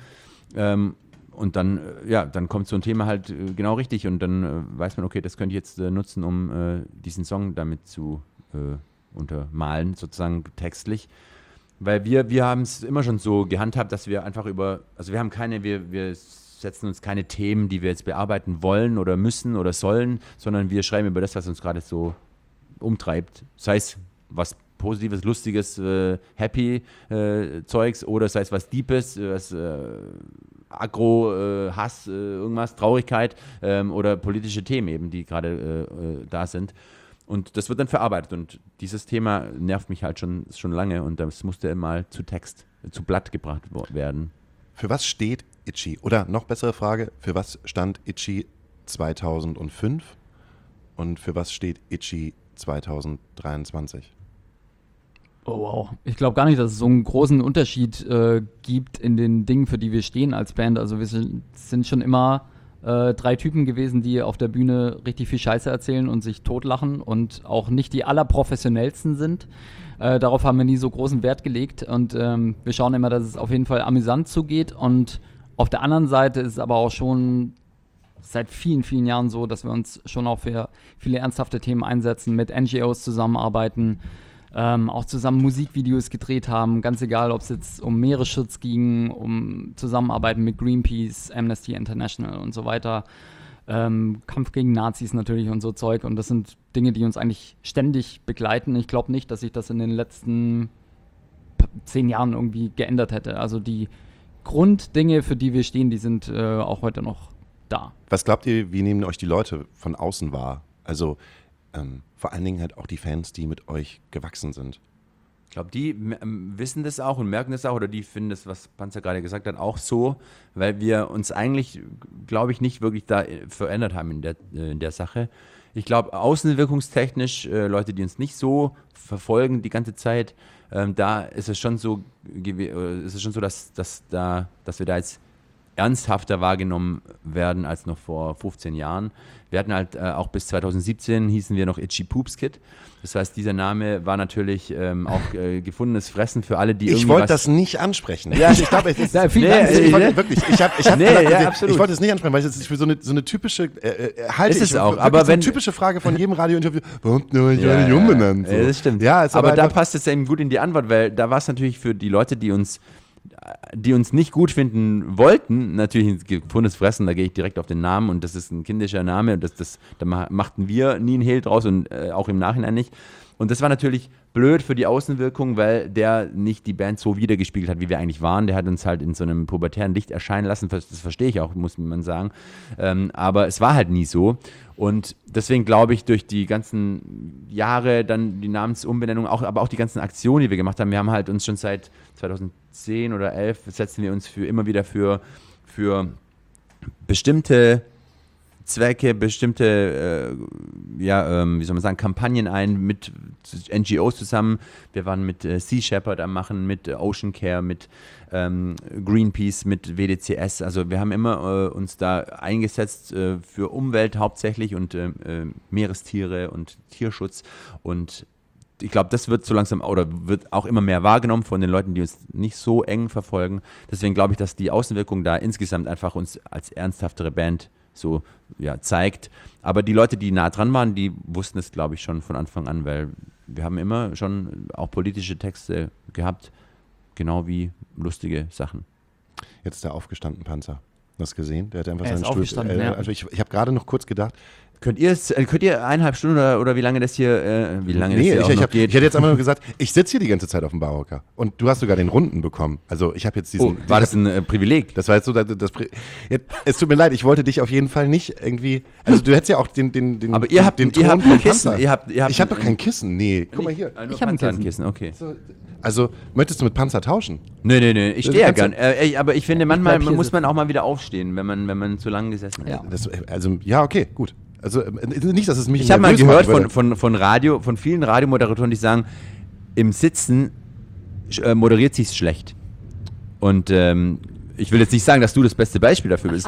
und dann kommt so ein Thema halt genau richtig und dann weiß man, okay, das könnte ich jetzt nutzen, um diesen Song damit zu untermalen, sozusagen textlich. Weil wir haben es immer schon so gehandhabt, dass wir einfach wir setzen uns keine Themen, die wir jetzt bearbeiten wollen oder müssen oder sollen, sondern wir schreiben über das, was uns gerade so umtreibt. Sei es was Positives, Lustiges, Happy Zeugs oder sei es was Deepes, was Aggro, Hass, irgendwas, Traurigkeit oder politische Themen eben, die gerade da sind. Und das wird dann verarbeitet. Und dieses Thema nervt mich halt schon lange. Und das musste mal zu Blatt gebracht werden. Für was steht Itchy? Oder noch bessere Frage, für was stand Itchy 2005 und für was steht Itchy 2023? Oh wow. Ich glaube gar nicht, dass es so einen großen Unterschied gibt in den Dingen, für die wir stehen als Band. Also wir sind schon immer 3 Typen gewesen, die auf der Bühne richtig viel Scheiße erzählen und sich totlachen und auch nicht die allerprofessionellsten sind. Darauf haben wir nie so großen Wert gelegt und wir schauen immer, dass es auf jeden Fall amüsant zugeht. Und auf der anderen Seite ist es aber auch schon seit vielen, vielen Jahren so, dass wir uns schon auch für viele ernsthafte Themen einsetzen, mit NGOs zusammenarbeiten, auch zusammen Musikvideos gedreht haben, ganz egal, ob es jetzt um Meeresschutz ging, um Zusammenarbeiten mit Greenpeace, Amnesty International und so weiter, Kampf gegen Nazis natürlich und so Zeug. Und das sind Dinge, die uns eigentlich ständig begleiten. Ich glaube nicht, dass sich das in den letzten 10 Jahren irgendwie geändert hätte. Also die Grunddinge, für die wir stehen, die sind auch heute noch da. Was glaubt ihr, wie nehmen euch die Leute von außen wahr? Also vor allen Dingen halt auch die Fans, die mit euch gewachsen sind. Ich glaube, die wissen das auch und merken das auch oder die finden das, was Panzer gerade gesagt hat, auch so, weil wir uns eigentlich, glaube ich, nicht wirklich da verändert haben in der Sache. Ich glaube, außenwirkungstechnisch, Leute, die uns nicht so verfolgen die ganze Zeit, da ist es schon so, dass wir da jetzt ernsthafter wahrgenommen werden als noch vor 15 Jahren. Wir hatten halt auch bis 2017 hießen wir noch Itchy Poops Kid. Das heißt, dieser Name war natürlich auch gefundenes Fressen für alle, die Ich wollte das nicht ansprechen. Ja, ich glaube, es ist vielen Dank. wirklich. Ich wollte es nicht ansprechen, weil es ist für so eine typische halte ist es ich auch, für aber so eine wenn typische Frage von jedem Radiointerview. Warum habt ihr euch nicht umbenannt? So. Das stimmt. Ja, ist aber da einfach, passt es eben gut in die Antwort, weil da war es natürlich für die Leute, die uns nicht gut finden wollten, natürlich ein gefundenes Fressen, da gehe ich direkt auf den Namen und das ist ein kindischer Name und da machten wir nie einen Hehl draus und auch im Nachhinein nicht. Und das war natürlich blöd für die Außenwirkung, weil der nicht die Band so wiedergespiegelt hat, wie wir eigentlich waren. Der hat uns halt in so einem pubertären Licht erscheinen lassen, das verstehe ich auch, muss man sagen. Aber es war halt nie so. Und deswegen glaube ich, durch die ganzen Jahre, dann die Namensumbenennung, aber auch die ganzen Aktionen, die wir gemacht haben, wir haben halt uns schon seit 2010 oder 11 setzen wir uns immer wieder für bestimmte Zwecke, bestimmte wie soll man sagen, Kampagnen ein mit NGOs zusammen. Wir waren mit Sea Shepherd am Machen, mit Ocean Care, mit Greenpeace, mit WDCS. Also wir haben immer uns da eingesetzt für Umwelt hauptsächlich und Meerestiere und Tierschutz. Und ich glaube, das wird so langsam oder wird auch immer mehr wahrgenommen von den Leuten, die uns nicht so eng verfolgen. Deswegen glaube ich, dass die Außenwirkung da insgesamt einfach uns als ernsthaftere Band so zeigt. Aber die Leute, die nah dran waren, die wussten es, glaube ich, schon von Anfang an, weil wir haben immer schon auch politische Texte gehabt, genau wie lustige Sachen. Jetzt ist der aufgestanden Panzer. Hast du gesehen? Der hat einfach Er ist seinen Stuhl. aufgestanden, ja. Also ich habe gerade noch kurz gedacht, Könnt ihr 1,5 Stunden oder wie lange das hier, ich hätte jetzt einfach nur gesagt, ich sitze hier die ganze Zeit auf dem Barhocker und du hast sogar den Runden bekommen. Also ich habe jetzt diesen... war das ein Privileg? Das war jetzt so, es tut mir leid, ich wollte dich auf jeden Fall nicht irgendwie, also du hättest ja auch den Aber ihr habt den ein Kissen. Panzer. Ihr habt Ich habe doch kein Kissen, nee, guck mal hier. Ich habe ein Kissen, okay. Also, möchtest du mit Panzer tauschen? Nee, ich stehe ja gern. Aber ich finde, manchmal bleib hier muss man auch mal wieder aufstehen, wenn man zu lange gesessen hat. Ja. Okay, gut. Also nicht, dass es mich Ich habe mal nervös gehört macht, von vielen Radiomoderatoren, die sagen, im Sitzen moderiert sich's schlecht. Und ich will jetzt nicht sagen, dass du das beste Beispiel dafür bist.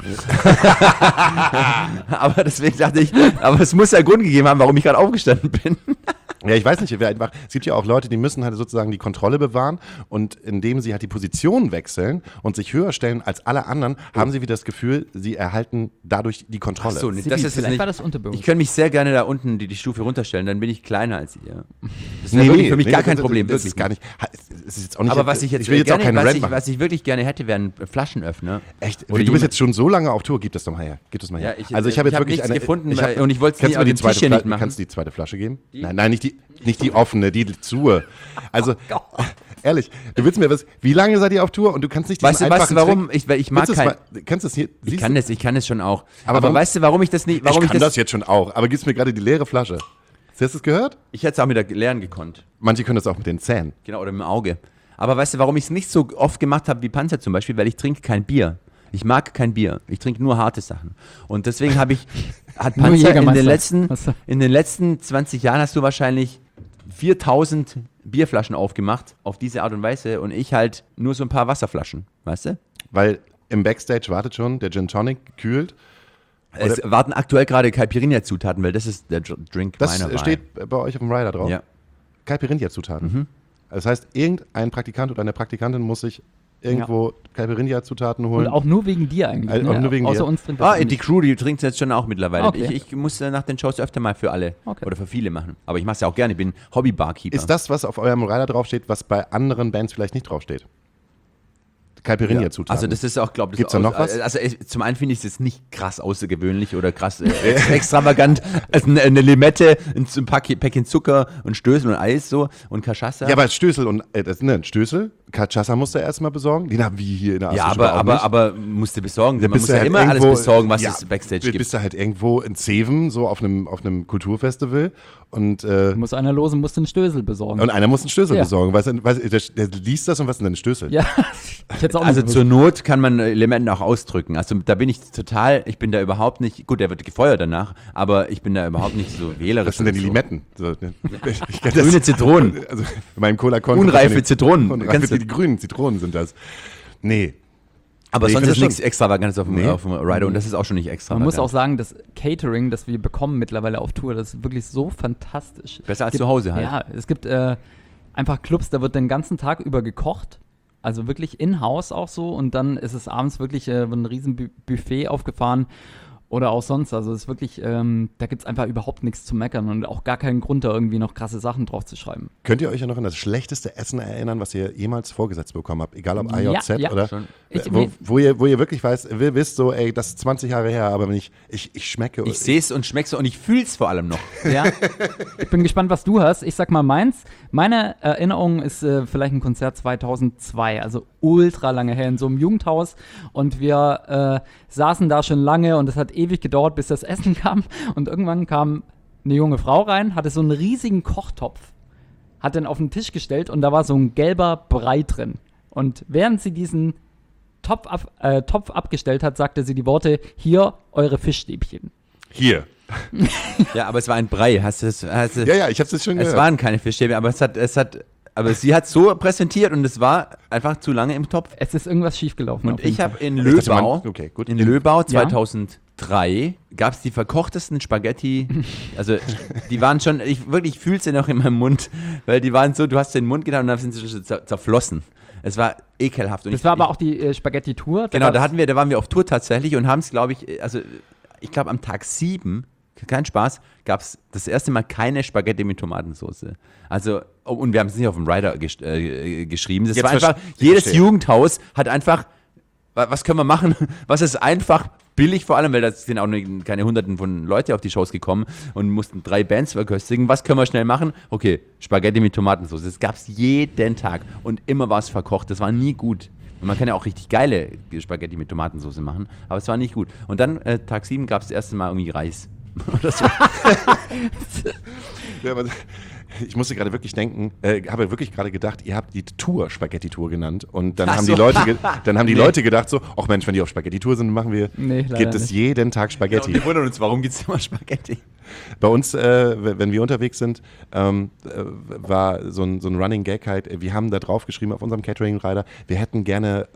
Aber deswegen dachte ich, aber es muss ja Grund gegeben haben, warum ich gerade aufgestanden bin. Ja, ich weiß nicht, es gibt ja auch Leute, die müssen halt sozusagen die Kontrolle bewahren und indem sie halt die Position wechseln und sich höher stellen als alle anderen, haben sie wieder das Gefühl, sie erhalten dadurch die Kontrolle. Ach so, nee, Sibi, das ist es vielleicht nicht. war das unterbewusst. Ich könnte mich sehr gerne da unten die Stufe runterstellen, dann bin ich kleiner als ihr. Das wäre wirklich für mich gar kein Problem, das wirklich. ist gar nicht. Es ist jetzt auch nicht. Aber was ich jetzt, ich will jetzt auch keinen Rant machen. was ich wirklich gerne hätte, wären Flaschenöffner. Echt? Oder Du bist jetzt schon so lange auf Tour, gib das doch mal her. Gib das mal her. Ja, Also ich habe jetzt wirklich nichts eine gefunden ich hab, und ich wollte es kannst nie du mir auf dem Tisch hier nicht machen. Kannst du die zweite Flasche geben? Nein, nicht die offene, die zu. Also ehrlich, du willst mir was? Wie lange seid ihr auf Tour und du kannst nicht diesen Weißt du, warum? Trick, Ich mag kein. Kannst du das hier? Ich kann das schon auch. Aber Aber weißt du, warum ich das nicht? Warum ich kann das jetzt schon auch, aber gibst mir gerade die leere Flasche. Hast du es gehört? Ich hätte es auch mit der lernen gekonnt. Manche können das auch mit den Zähnen. Genau, oder mit dem Auge. Aber weißt du, warum ich es nicht so oft gemacht habe wie Panzer zum Beispiel? Weil ich trinke kein Bier. Ich mag kein Bier. Ich trinke nur harte Sachen. Und deswegen hat Nur Panzer Jägermeister. in den letzten 20 Jahren hast du wahrscheinlich 4000 Bierflaschen aufgemacht auf diese Art und Weise und ich halt nur so ein paar Wasserflaschen, weißt du? Weil im Backstage wartet schon der Gin Tonic gekühlt. Es warten aktuell gerade Caipirinha-Zutaten, weil das ist der Drink Das meiner Wahl. steht bei euch auf dem Rider drauf. Ja. Caipirinha-Zutaten. Das heißt, irgendein Praktikant oder eine Praktikantin muss sich irgendwo Caipirinha-Zutaten holen. Und auch nur wegen dir eigentlich. Auch nur wegen Außer dir. uns trinkt das Die nicht. Crew, die trinkt jetzt schon auch mittlerweile. Okay. Ich muss nach den Shows öfter mal für alle Okay. oder für viele machen. Aber ich mache es ja auch gerne, ich bin Hobby-Barkeeper. Ist das, was auf eurem Rider draufsteht, was bei anderen Bands vielleicht nicht draufsteht? Caipirinha-Zutaten. Also das ist auch, glaube ich, Gibt's da noch was? Also zum einen finde ich es jetzt nicht krass außergewöhnlich oder krass extravagant. Also eine Limette, ein Päckchen Zucker und Stößel und Eis so und Cachaça. Ja, aber Stößel und Stößel, Cachaça musst du erstmal besorgen. Den haben wir hier in der Ja, Austauschbar auch nicht. aber musst du besorgen. Da Man bist muss du ja halt immer alles irgendwo- besorgen, was ja, es Backstage du gibt. bist da halt irgendwo in Zeven, so auf einem Kulturfestival und Muss einer los und muss den Stößel besorgen. einer muss einen Stößel Ja. besorgen. Der liest das und was ist denn ein Stößel? Ja, ich hätte es auch Also nicht zur gewusst. Not kann man Elementen auch ausdrücken. Also da bin ich ich bin da überhaupt nicht, gut, der wird gefeuert danach, aber ich bin da überhaupt nicht so wählerisch. Was sind denn die oder so. Limetten? So, ne? Ich kenn das- Grüne Zitronen. Also in meinem Cola-Konto. Unreife Zitronen. Kennst du- Die grünen Zitronen sind das. Nee. Aber Nee, ich sonst finde ist schon. nichts Extravagantes auf dem, Nee. auf dem Rider und das ist auch schon nicht Man extravagant. muss auch sagen, das Catering, das wir bekommen mittlerweile auf Tour, das ist wirklich so fantastisch. Besser als Es gibt- zu Hause halt. Ja, es gibt einfach Clubs, da wird den ganzen Tag über gekocht. Also wirklich in-house auch so. Und dann ist es abends wirklich wird ein riesen Buffet aufgefahren. Oder auch sonst. Also es ist wirklich, da gibt es einfach überhaupt nichts zu meckern und auch gar keinen Grund, da irgendwie noch krasse Sachen drauf zu schreiben. Könnt ihr euch ja noch an das schlechteste Essen erinnern, was ihr jemals vorgesetzt bekommen habt? Egal ob AJZ Ja, oder schon. wo ihr wirklich wisst, so, ey, das ist 20 Jahre her, aber wenn ich schmecke. Ich sehe es und schmecke es und ich fühle es vor allem noch. Ja. Ich bin gespannt, was du hast. Ich sag mal meins. Meine Erinnerung ist vielleicht ein Konzert 2002, also ultra lange her in so einem Jugendhaus. Und wir saßen da schon lange und es hat ewig gedauert, bis das Essen kam. Und irgendwann kam eine junge Frau rein, hatte so einen riesigen Kochtopf, hat den auf den Tisch gestellt und da war so ein gelber Brei drin. Und während sie diesen Topf abgestellt hat, sagte sie die Worte: Hier, eure Fischstäbchen. Hier. Ja, aber es war ein Brei. Ja, ich hab's jetzt schon Es gehört. waren keine Fischstäbe, aber aber sie hat so präsentiert und es war einfach zu lange im Topf. Es ist irgendwas schiefgelaufen. Und auf jeden ich habe Fall. in Ich dachte, Löbau, okay, gut. in Löbau 2003 gab es die verkochtesten Spaghetti, also die waren schon, ich fühle sie noch in meinem Mund, weil die waren so, du hast den Mund getan und dann sind sie schon zerflossen. Es war ekelhaft. Und Das war aber auch die Spaghetti-Tour. Genau, da waren wir auf Tour tatsächlich und haben es, glaube ich, ich glaube am Tag 7, kein Spaß, gab es das erste Mal keine Spaghetti mit Tomatensauce. Also, und wir haben es nicht auf dem Rider geschrieben. Das Jetzt war einfach, ich jedes verstehe. Jugendhaus hat einfach, was können wir machen? Was ist einfach billig, vor allem, weil da sind auch keine Hunderten von Leute auf die Shows gekommen und mussten 3 Bands verköstigen. Was können wir schnell machen? Okay, Spaghetti mit Tomatensauce. Das gab es jeden Tag und immer war es verkocht. Das war nie gut. Und man kann ja auch richtig geile Spaghetti mit Tomatensauce machen, aber es war nicht gut. Und dann, Tag 7, gab es das erste Mal irgendwie Reis. Oder so. Ja, aber ich musste gerade wirklich denken, habe wirklich gerade gedacht, ihr habt die Tour Spaghetti-Tour genannt und dann Ach haben so. die Leute gedacht so, ach Mensch, wenn die auf Spaghetti-Tour sind, Nee, leider gibt es nicht. jeden Tag Spaghetti. Wir wundern uns, warum gibt es immer Spaghetti? Bei uns, wenn wir unterwegs sind, war so ein Running Gag halt, wir haben da drauf geschrieben auf unserem Catering-Rider, wir hätten gerne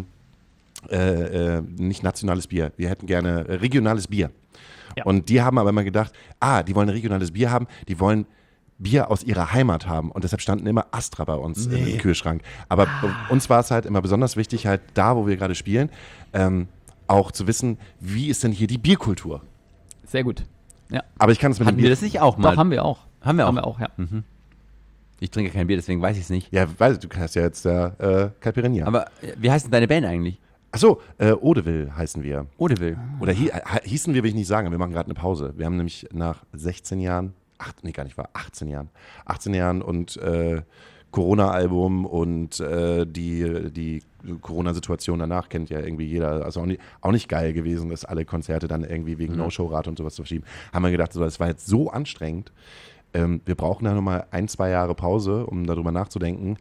nicht nationales Bier, wir hätten gerne regionales Bier. Ja. Und die haben aber immer gedacht, die wollen ein regionales Bier haben, die wollen Bier aus ihrer Heimat haben. Und deshalb standen immer Astra bei uns im Kühlschrank. Aber uns war es halt immer besonders wichtig, halt da, wo wir gerade spielen, auch zu wissen, wie ist denn hier die Bierkultur? Sehr gut. Ja. Aber ich kann es mit Hatten dem wir Bier... das nicht auch mal? Doch, haben wir auch. Haben wir auch? ja. Ich trinke kein Bier, deswegen weiß ich es nicht. Ja, weil du hast ja jetzt Caipirinha. Aber wie heißt denn deine Band eigentlich? Achso, Odeville heißen wir. Odeville. Oder hießen wir, will ich nicht sagen, wir machen gerade eine Pause. Wir haben nämlich nach 16 Jahren, 18 Jahren und Corona-Album und die Corona-Situation danach kennt ja irgendwie jeder. Also auch nicht geil gewesen, dass alle Konzerte dann irgendwie wegen No-Show-Rate und sowas zu verschieben. Haben wir gedacht, so, das war jetzt so anstrengend. wir brauchen da nochmal 1-2 Jahre Pause, um darüber nachzudenken,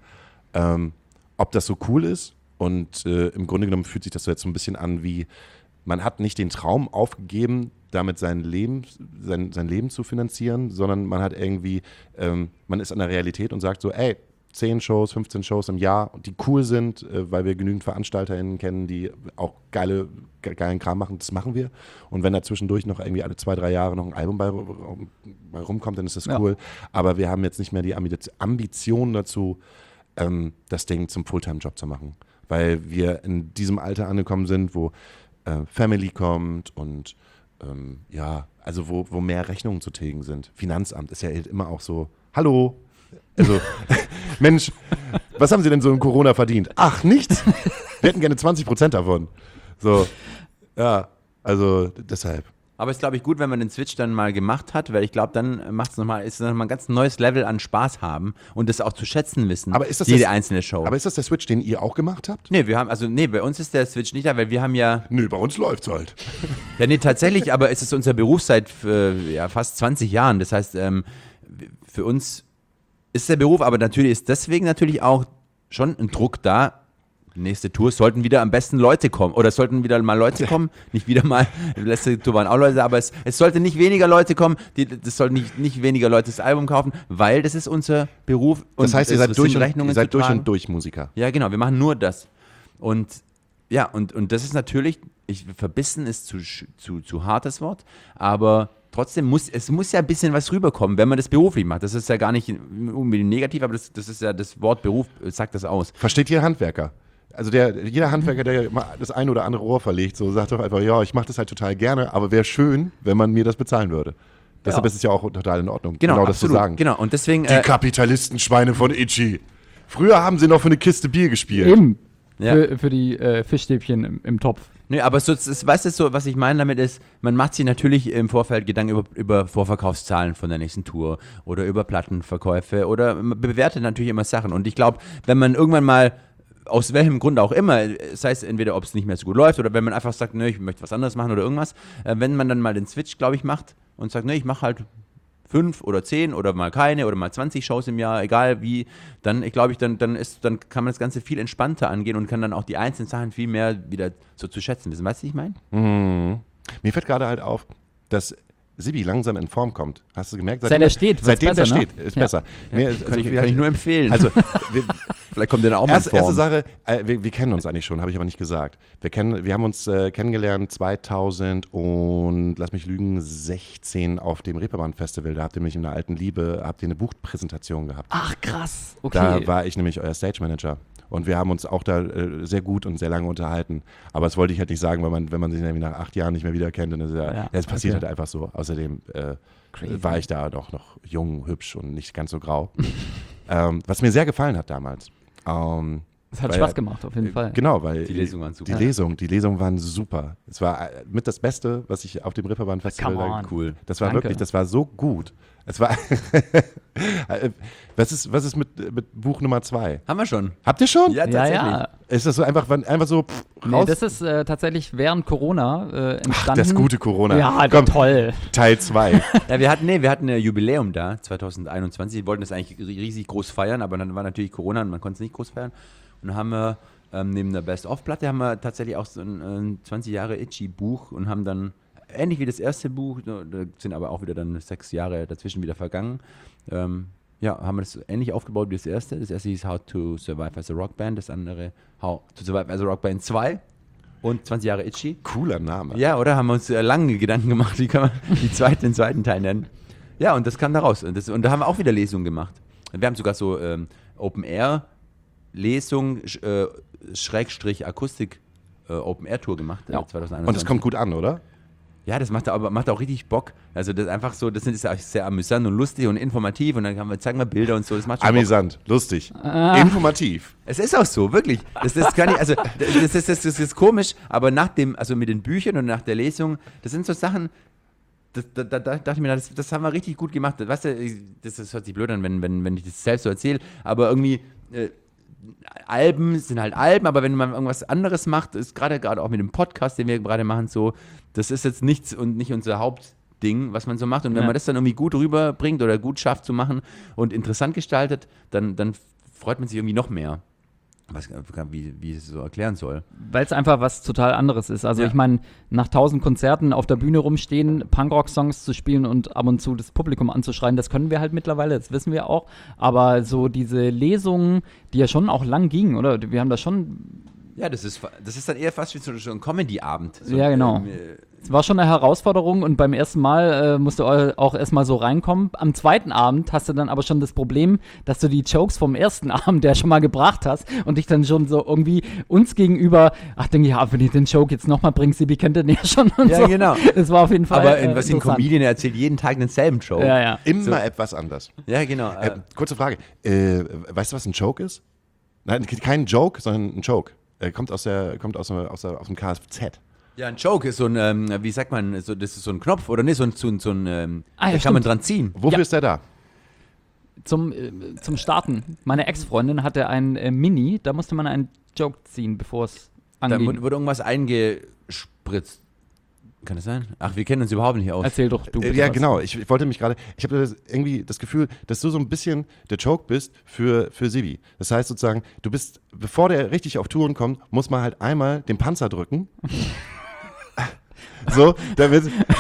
ob das so cool ist. Und im Grunde genommen fühlt sich das so jetzt so ein bisschen an wie, man hat nicht den Traum aufgegeben, damit sein Leben zu finanzieren, sondern man hat irgendwie, man ist an der Realität und sagt so, ey, 10 Shows, 15 Shows im Jahr, die cool sind, weil wir genügend VeranstalterInnen kennen, die auch geilen Kram machen, das machen wir. Und wenn da zwischendurch noch irgendwie alle 2-3 Jahre noch ein Album bei rumkommt, dann ist das cool. Aber wir haben jetzt nicht mehr die Ambition dazu, das Ding zum Fulltime-Job zu machen. Weil wir in diesem Alter angekommen sind, wo Family kommt und also wo mehr Rechnungen zu tilgen sind. Finanzamt ist ja immer auch so, hallo, also Mensch, was haben Sie denn so in Corona verdient? Ach, nichts? Wir hätten gerne 20% davon. So, ja, also deshalb. Aber es ist, glaube ich, gut, wenn man den Switch dann mal gemacht hat, weil ich glaube, dann ist es nochmal ein ganz neues Level an Spaß haben und das auch zu schätzen wissen, aber ist das jede einzelne Show. Aber ist das der Switch, den ihr auch gemacht habt? Nee, bei uns ist der Switch nicht da, weil wir haben ja... Nö, bei uns läuft's halt. Ja, nee, tatsächlich, aber es ist unser Beruf seit fast 20 Jahren. Das heißt, für uns ist der Beruf, aber natürlich ist deswegen natürlich auch schon ein Druck da. Nächste Tour sollten wieder am besten Leute kommen. Oder sollten wieder mal Leute kommen. Nicht wieder mal, letzte Tour waren auch Leute, aber es sollte nicht weniger Leute kommen. Das sollten nicht weniger Leute das Album kaufen, weil das ist unser Beruf. Das heißt, ihr seid durch und durch Musiker. Ja, genau, wir machen nur das. Und ja, und das ist natürlich, verbissen ist zu hartes Wort, aber trotzdem muss ja ein bisschen was rüberkommen, wenn man das beruflich macht. Das ist ja gar nicht unbedingt negativ, aber das ist ja das Wort Beruf, sagt das aus. Versteht ihr Handwerker? Also jeder Handwerker, der mal das ein oder andere Rohr verlegt, so sagt doch einfach, ja, ich mache das halt total gerne, aber wäre schön, wenn man mir das bezahlen würde. Deshalb ist es ja auch total in Ordnung, genau das zu sagen. Genau, und deswegen... Die Kapitalistenschweine von Itchy. Früher haben sie noch für eine Kiste Bier gespielt. Eben. Ja. Für die Fischstäbchen im Topf. Nö, aber weißt du, so, was ich meine damit ist, man macht sich natürlich im Vorfeld Gedanken über Vorverkaufszahlen von der nächsten Tour oder über Plattenverkäufe oder man bewertet natürlich immer Sachen. Und ich glaube, wenn man irgendwann mal, aus welchem Grund auch immer, sei es entweder, ob es nicht mehr so gut läuft oder wenn man einfach sagt, nö, ich möchte was anderes machen oder irgendwas, wenn man dann mal den Switch, glaube ich, macht und sagt, nö, ich mache halt 5 oder 10 oder mal keine oder mal 20 Shows im Jahr, egal wie, dann kann man das Ganze viel entspannter angehen und kann dann auch die einzelnen Sachen viel mehr wieder so zu schätzen wissen. Weißt du, was ich meine? Mhm. Mir fällt gerade halt auf, dass Sibi langsam in Form kommt. Hast du gemerkt? Seitdem er steht, ist besser. Ja. Kann ich nur empfehlen. Also, vielleicht kommt der dann auch mal in Form. Erste Sache, wir kennen uns eigentlich schon, habe ich aber nicht gesagt. Wir haben uns kennengelernt 2000 und, lass mich lügen, 16 auf dem Reeperbahn-Festival. Da habt ihr mich in der alten Liebe, eine Buchpräsentation gehabt. Ach, krass. Okay. Da war ich nämlich euer Stage-Manager. Und wir haben uns auch da sehr gut und sehr lange unterhalten. Aber das wollte ich halt nicht sagen, weil wenn man sich nämlich nach 8 Jahren nicht mehr wieder kennt, dann ist das passiert halt einfach so. Außerdem war ich da doch noch jung, hübsch und nicht ganz so grau. Was mir sehr gefallen hat damals. Es hat Spaß gemacht, auf jeden Fall. Genau, weil die Lesungen waren super. Die Lesungen waren super. Es war mit das Beste, was ich auf dem Reeperbahn-Festival cool. Das war Danke. wirklich, das war so gut. Es war was ist mit Buch Nummer 2? Haben wir schon. Habt ihr schon? Ja, tatsächlich. Ja. Ist das so einfach so Nee, raus? das ist tatsächlich während Corona entstanden. Ach, das gute Corona. Ja, komm, toll. Teil 2. Ja, wir hatten ein Jubiläum da, 2021. Wir wollten das eigentlich riesig groß feiern, aber dann war natürlich Corona und man konnte es nicht groß feiern. Und dann haben wir neben der Best-of-Platte haben wir tatsächlich auch so ein 20 Jahre Itchy-Buch und haben dann, ähnlich wie das erste Buch, da sind aber auch wieder dann 6 Jahre dazwischen wieder vergangen, haben wir das ähnlich aufgebaut wie das erste. Das erste hieß How to Survive as a Rock Band, das andere How to Survive as a Rock Band 2 und 20 Jahre Itchy. Cooler Name. Ja, oder? Haben wir uns lange Gedanken gemacht, wie kann man den zweiten Teil nennen. Ja, und das kam da raus. Und da haben wir auch wieder Lesungen gemacht. Wir haben sogar so Open-Air-Lesung Schrägstrich Akustik Open-Air-Tour gemacht 2021. Und es kommt gut an, oder? Ja, das macht auch richtig Bock. Also das ist einfach so, das ist auch sehr amüsant und lustig und informativ und dann zeigen wir Bilder und so. Das macht schon Amüsant, lustig, informativ. Es ist auch so, wirklich. Das kann ich, also das ist komisch, aber mit den Büchern und nach der Lesung, das sind so Sachen, da dachte ich mir, das haben wir richtig gut gemacht. Weißt du, das hört sich blöd an, wenn ich das selbst so erzähle, aber irgendwie Alben sind halt Alben, aber wenn man irgendwas anderes macht, ist gerade auch mit dem Podcast, den wir gerade machen, so, das ist jetzt nichts und nicht unser Ding, was man so macht. Und wenn Ja. man das dann irgendwie gut rüberbringt oder gut schafft zu machen und interessant gestaltet, dann freut man sich irgendwie noch mehr. Wie ich es so erklären soll. Weil es einfach was total anderes ist. Also Ja. ich meine, nach 1000 Konzerten auf der Bühne rumstehen, Punkrock-Songs zu spielen und ab und zu das Publikum anzuschreien, das können wir halt mittlerweile, das wissen wir auch. Aber so diese Lesungen, die ja schon auch lang gingen, oder? Wir haben da schon, Ja, das ist dann eher fast wie so ein Comedy-Abend. So, Ja, genau. es war schon eine Herausforderung und beim ersten Mal musst du auch erstmal so reinkommen. Am zweiten Abend hast du dann aber schon das Problem, dass du die Jokes vom ersten Abend, der schon mal gebracht hast und dich dann schon so irgendwie uns gegenüber, denke ich, ja, wenn ich den Joke jetzt nochmal bringe, Sibi kennt den ja schon und Ja, so. genau. Das war auf jeden Fall Aber was ein interessant. Comedian, der erzählt jeden Tag denselben Joke. Ja, ja. Immer etwas anders. Ja, genau. Kurze Frage. Weißt du, was ein Joke ist? Nein, kein Joke, sondern ein Joke. Kommt aus dem Kfz. Ja, ein Joke ist so ein, wie sagt man, das ist so ein Knopf oder nicht, da ja, kann man stimmt. dran ziehen. Wofür Ja. ist der da? Zum Starten. Meine Ex-Freundin hatte ein Mini, da musste man einen Joke ziehen, bevor es Da anging. wurde irgendwas eingespritzt. Kann das sein? Ach, wir kennen uns überhaupt nicht aus. Erzähl doch du bitte Ja, was. genau. Ich wollte mich gerade, ich habe irgendwie das Gefühl, dass du so ein bisschen der Joke bist für Sibi. Das heißt sozusagen, du bist, bevor der richtig auf Touren kommt, muss man halt einmal den Panzer drücken. So, damit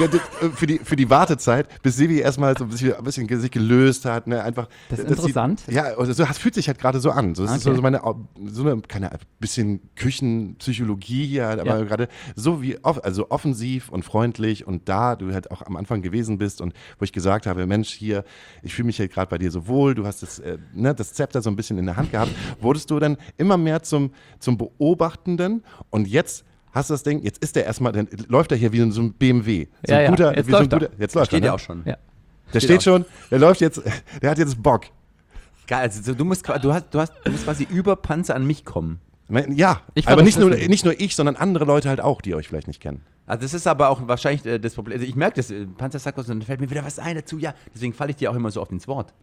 für die Wartezeit, bis Sibi erstmal so ein bisschen sich gelöst hat, ne, einfach. Das ist dass interessant. Ja, also das fühlt sich halt gerade so an. So, das ist Okay. so eine keine bisschen Küchenpsychologie hier, halt, aber Ja. gerade so wie also offensiv und freundlich und da du halt auch am Anfang gewesen bist und wo ich gesagt habe, Mensch, hier, ich fühle mich hier gerade bei dir so wohl, du hast das Zepter so ein bisschen in der Hand gehabt, wurdest du dann immer mehr zum Beobachtenden und jetzt hast du das Ding, jetzt ist der erstmal, dann läuft er hier wie so ein BMW. So Ja, ein ja, guter, jetzt wie so ein läuft er. guter, jetzt läuft Steht er, ja ne? auch schon. Ja. Der steht steht auch. schon, der läuft jetzt, der hat jetzt Bock. Geil, also du musst quasi über Panzer an mich kommen. Ja, Ich aber fand nicht das nur, lustig. nicht nur ich, sondern andere Leute halt auch, die euch vielleicht nicht kennen. Also das ist aber auch wahrscheinlich das Problem. Also ich merke das, Panzer sagt was und dann fällt mir wieder was ein dazu. Ja, deswegen falle ich dir auch immer so oft ins Wort.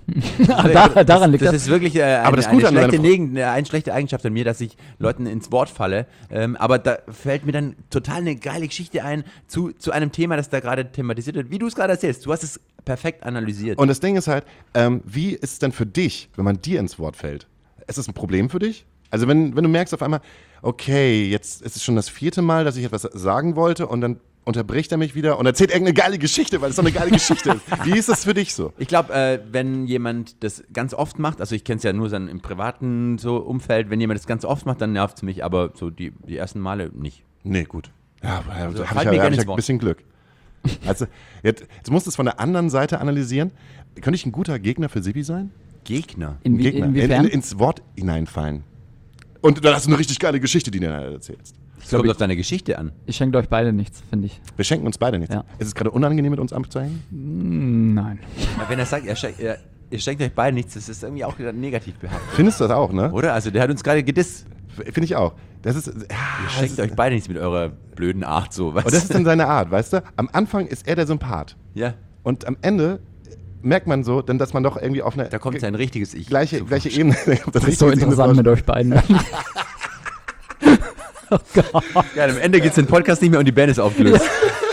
Daran liegt Das das. ist wirklich Aber das Gute an deiner eine schlechte Eigenschaft an mir, dass ich Leuten ins Wort falle. Aber da fällt mir dann total eine geile Geschichte ein zu einem Thema, das da gerade thematisiert wird. Wie du es gerade erzählst, du hast es perfekt analysiert. Und das Ding ist halt, wie ist es denn für dich, wenn man dir ins Wort fällt? Ist das ein Problem für dich? Also wenn du merkst auf einmal, okay, jetzt ist es schon das 4. Mal, dass ich etwas sagen wollte und dann unterbricht er mich wieder und erzählt irgendeine geile Geschichte, weil es so eine geile Geschichte ist. Wie ist das für dich so? Ich glaube, wenn jemand das ganz oft macht, also ich kenne es ja nur so im privaten so Umfeld, wenn jemand das ganz oft macht, dann nervt es mich, aber so die ersten Male nicht. Nee, gut. Ja, also fall habe mir ich gerne ja ins ein Wort. bisschen Glück. Also, jetzt musst du es von der anderen Seite analysieren. Könnte ich ein guter Gegner für Sibi sein? Gegner. Ein Gegner. Inwiefern? Ins Wort hineinfallen. Und dann hast du eine richtig geile Geschichte, die du dann erzählst. Es kommt auf deine Geschichte an. Ich schenke euch beide nichts, finde ich. Wir schenken uns beide nichts. Ja. Ist es gerade unangenehm, mit uns abzuhängen? Nein. Aber wenn er sagt, ihr schenkt euch beide nichts, das ist irgendwie auch wieder negativ behaftet. Findest du das auch, ne? Oder? Also der hat uns gerade gedisst. Finde ich auch. Das ist, ja, Ihr schenkt euch beide nichts mit eurer blöden Art so. Weißt und das ist dann seine Art, weißt du? Am Anfang ist er der Sympath. ja, Und am Ende merkt man so, dann, dass man doch irgendwie auf eine da kommt sein richtiges Ich. gleiche zum Ebene. Das ist so interessant mit euch beiden. Oh Gott. Ja, am Ende geht es den Podcast nicht mehr und die Band ist aufgelöst.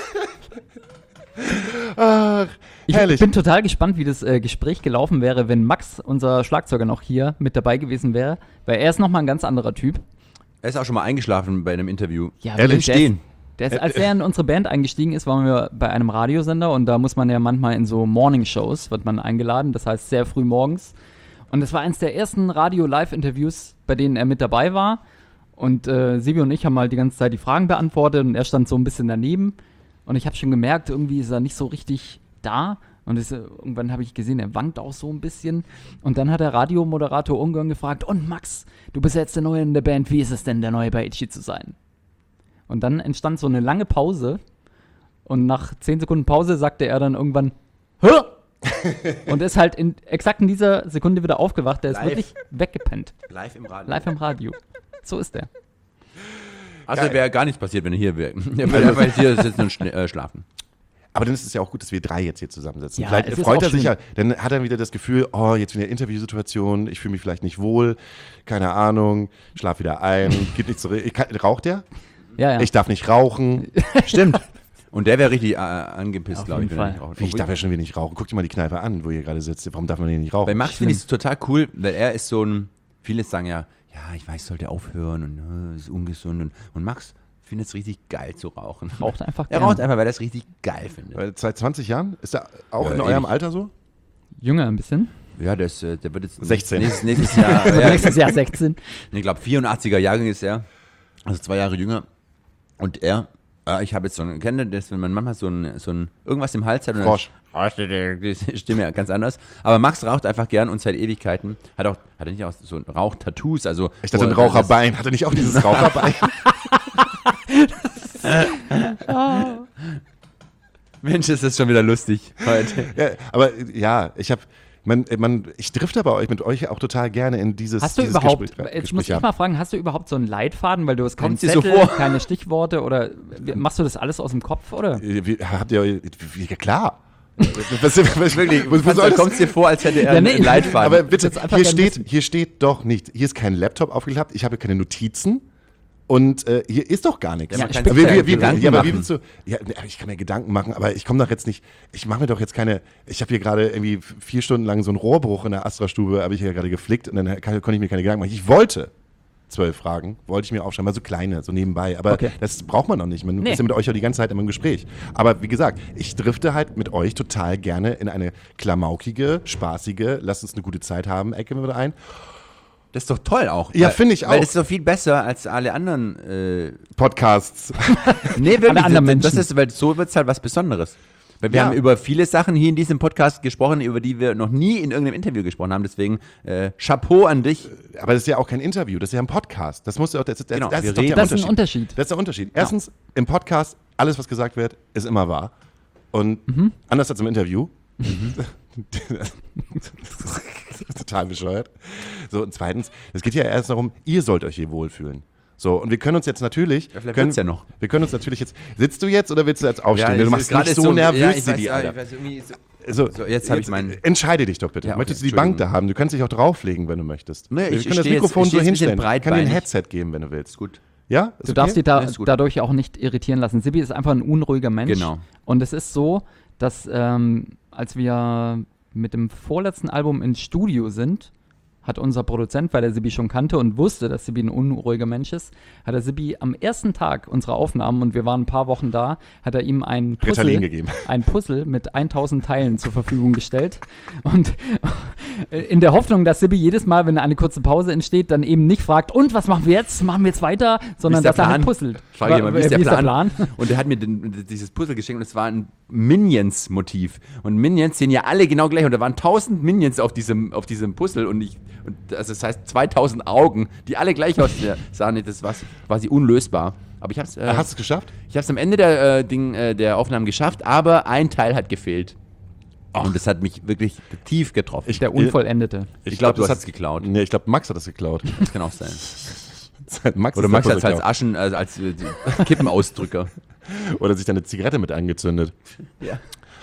Ach, Ich herrlich. bin total gespannt, wie das Gespräch gelaufen wäre, wenn Max, unser Schlagzeuger, noch hier mit dabei gewesen wäre. Weil er ist nochmal ein ganz anderer Typ. Er ist auch schon mal eingeschlafen bei einem Interview. Ja, Ehrlich? der ist- Stehen. Der ist, als er in unsere Band eingestiegen ist, waren wir bei einem Radiosender und da muss man ja manchmal in so Morning-Shows, wird man eingeladen, das heißt sehr früh morgens. Und es war eines der ersten Radio-Live-Interviews, bei denen er mit dabei war. Und Sibi und ich haben halt die ganze Zeit die Fragen beantwortet und er stand so ein bisschen daneben. Und ich habe schon gemerkt, irgendwie ist er nicht so richtig da. Und irgendwann habe ich gesehen, er wankt auch so ein bisschen. Und dann hat der Radiomoderator Ungarn gefragt, und Max, du bist jetzt der Neue in der Band, wie ist es denn, der Neue bei Itchy zu sein? Und dann entstand so eine lange Pause. Und nach 10 Sekunden Pause sagte er dann irgendwann, Hä? Und ist halt exakt in dieser Sekunde wieder aufgewacht. Der ist Live. wirklich weggepennt. Live im Radio. Live im Radio. So ist er. Also Geil. wäre gar nichts passiert, wenn er hier wäre. Er würde einfach jetzt hier sitzen und schlafen. Aber dann ist es ja auch gut, dass wir 3 jetzt hier zusammensitzen. Ja, Vielleicht es ist freut auch er sich schön. ja, dann hat er wieder das Gefühl, oh, jetzt wieder Interviewsituation, ich fühle mich vielleicht nicht wohl, keine Ahnung, schlaf wieder ein, geht nicht zurück. Raucht der? Ja, ja. Ich darf nicht rauchen. Stimmt. Und der wäre richtig angepisst, Auf glaube ich. jeden wenn er Fall. nicht raucht. Wie, ich darf ja schon wieder nicht rauchen. Guck dir mal die Kneipe an, wo ihr gerade sitzt. Warum darf man hier nicht rauchen? Bei Max finde ich es total cool, weil er ist so ein, viele sagen ja, ich weiß, sollte aufhören und ist ungesund. Und Max findet es richtig geil zu rauchen. Raucht einfach Er gern. raucht einfach, weil er es richtig geil findet. Seit 20 Jahren? Ist er auch Ja, in eurem ewig. Alter so? Jünger ein bisschen. Ja, der wird jetzt 16. Nächstes Jahr, Nächstes Jahr 16. ich glaube 84er Jahrgang ist er, also 2 Jahre jünger. Und er, ich habe jetzt kennt ihr das, wenn man manchmal so ein irgendwas im Hals hat und Frosch. dann die Stimme ja ganz anders. Aber Max raucht einfach gern und seit Ewigkeiten hat er nicht auch so Rauchtattoos, also Ich dachte, ein Raucherbein. Hat er nicht auch dieses Raucherbein? Mensch, ist das schon wieder lustig heute. Ja, aber ja, ich drifte aber mit euch auch total gerne in dieses Hast du dieses überhaupt, Gespräch jetzt muss ich ab. mal fragen, hast du überhaupt so einen Leitfaden, weil du hast keinen Kommt dir so Zettel, vor? keine Stichworte oder machst du das alles aus dem Kopf, oder? Habt ihr, ja klar. Wirklich, wo soll Da das? kommt es dir vor, als hätte er Ja, nee, einen Leitfaden. Aber bitte, Jetzt einfach hier gerne wissen. steht doch nicht, hier ist kein Laptop aufgeklappt, ich habe keine Notizen und hier ist doch gar nichts. Ja, man kann Aber sich ja wie Gedanken aber wie machen. willst du, ich kann mir Gedanken machen, aber ich komme doch jetzt nicht, ich mache mir doch jetzt keine, ich habe hier gerade irgendwie 4 Stunden lang so einen Rohrbruch in der Astra-Stube, habe ich hier gerade geflickt und dann konnte ich mir keine Gedanken machen. Ich wollte 12 Fragen, wollte ich mir aufschreiben, mal so kleine, so nebenbei, aber Okay. das braucht man noch nicht, man Nee. ist ja mit euch ja die ganze Zeit immer im Gespräch. Aber wie gesagt, ich drifte halt mit euch total gerne in eine klamaukige, spaßige, lasst uns eine gute Zeit haben, Ecke mit ein. Das ist doch toll auch. Ja, Weil- finde ich Weil auch. das ist doch viel besser als alle anderen. Podcasts. Nee, wirklich. Alle anderen das Menschen. ist, weil so wird es halt was Besonderes. Weil wir Ja. haben über viele Sachen hier in diesem Podcast gesprochen, über die wir noch nie in irgendeinem Interview gesprochen haben. Deswegen Chapeau an dich. Aber das ist ja auch kein Interview, das ist ja ein Podcast. Das muss ja auch, das Genau, das wir ist doch reden- der Das ist ein Unterschied. Das ist der Unterschied. Erstens, im Podcast, alles, was gesagt wird, ist immer wahr. Und anders als im Interview. Das ist total bescheuert. So, und zweitens, es geht ja erst darum, ihr sollt euch hier wohlfühlen. So, und wir können uns jetzt natürlich. Ja, vielleicht können, wird's ja noch. Wir können uns natürlich jetzt. Sitzt du jetzt oder willst du jetzt aufstehen? du es machst ist gerade nicht so nervös, ja, die Alter. irgendwie so. So, jetzt habe ich meinen. Entscheide dich doch bitte. Ja, okay, Möchtest du die Bank da haben? Du kannst dich auch drauflegen, wenn du möchtest. Nee, wir ich können das stehe jetzt- Mikrofon ich so stehe jetzt ein bisschen hinstellen. Ich kann dir ein breitbeinig. Headset geben, wenn du willst. Ist gut. Ja? Du darfst dich Ja, ist gut. dadurch auch nicht irritieren lassen. Sibi ist einfach ein unruhiger Mensch. Genau. Und es ist so, dass als wir mit dem vorletzten Album ins Studio sind, hat unser Produzent, weil er Sibi schon kannte und wusste, dass Sibi ein unruhiger Mensch ist, hat er Sibi am ersten Tag unserer Aufnahmen, und wir waren ein paar Wochen da, hat er ihm Ritalin gegeben. ein Puzzle mit 1000 Teilen zur Verfügung gestellt. Und in der Hoffnung, dass Sibi jedes Mal, wenn eine kurze Pause entsteht, dann eben nicht fragt, und was machen wir jetzt? Machen wir jetzt weiter? Sondern Wie ist der dass er halt Plan? puzzelt. Frag ich mal, wie ist der Plan? Plan? Und er hat mir dieses Puzzle geschenkt und es war ein Minions-Motiv. Und Minions sehen ja alle genau gleich. Und da waren 1000 Minions auf diesem Puzzle also das heißt 2000 Augen, die alle gleich aussahen. Das war quasi unlösbar. Aber ich hab's, Hast du es geschafft? ich hab's am Ende der Aufnahmen geschafft, aber ein Teil hat gefehlt. Und das hat mich wirklich tief getroffen. Der Unvollendete. Ich glaub, du das hast es geklaut. Nee, ich glaube, Max hat es geklaut. Das kann auch sein. Max Oder ist Max der hat es als Puzzleklaut. Aschen, als Kippenausdrücker. Oder sich dann eine Zigarette mit angezündet. Ja.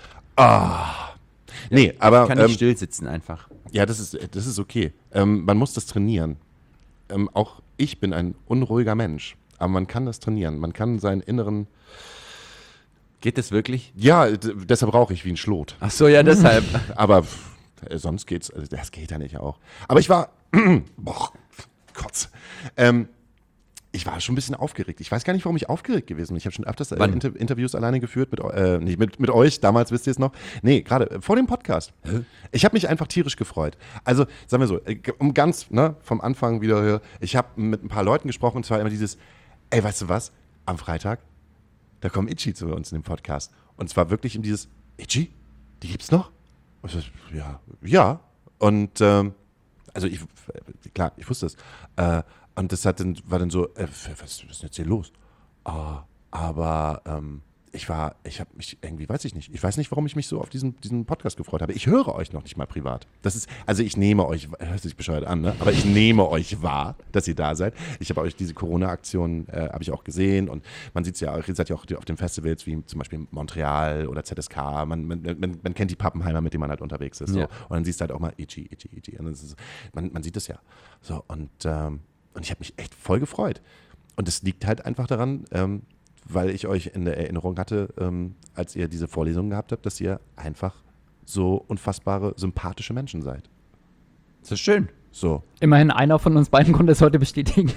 Nee, aber Kann nicht still sitzen einfach. ja, das ist okay. Man muss das trainieren. Auch ich bin ein unruhiger Mensch. Aber man kann das trainieren. Man kann seinen inneren. Geht das wirklich? Ja, deshalb rauche ich wie ein Schlot. Ach so, ja, deshalb. Aber sonst geht's. Also das geht ja nicht auch. Aber ich war. Boah, Kotz. Ich war schon ein bisschen aufgeregt. Ich weiß gar nicht, warum ich aufgeregt gewesen bin. Ich habe schon öfters Wann? Interviews alleine geführt, nicht mit euch, damals wisst ihr es noch. Nee, gerade vor dem Podcast. Ich habe mich einfach tierisch gefreut. Also, sagen wir so, vom Anfang wieder hier, ich habe mit ein paar Leuten gesprochen und zwar immer dieses, ey, weißt du was, am Freitag, da kommt Itchy zu uns in den Podcast. Und zwar wirklich in dieses, Itchy? Die gibt's noch? Und ich so, ja. Und, also klar, ich wusste es. Und das war dann so, was ist denn jetzt hier los? Aber ich habe mich irgendwie, weiß ich nicht. Ich weiß nicht, warum ich mich so auf diesen Podcast gefreut habe. Ich höre euch noch nicht mal privat. Also ich nehme euch, hört sich bescheuert an, ne? Aber ich nehme euch wahr, dass ihr da seid. Ich habe euch diese Corona-Aktion, habe ich auch gesehen und man sieht es ja, ihr seid ja auch auf den Festivals wie zum Beispiel Montreal oder ZSK. Man kennt die Pappenheimer, mit denen man halt unterwegs ist. So. Ja. Und dann siehst du halt auch mal Itchy. Und das ist, man sieht es ja. So, und ich habe mich echt voll gefreut. Und es liegt halt einfach daran, weil ich euch in der Erinnerung hatte, als ihr diese Vorlesungen gehabt habt, dass ihr einfach so unfassbare, sympathische Menschen seid. Das ist schön. So. Immerhin einer von uns beiden konnte es heute bestätigen.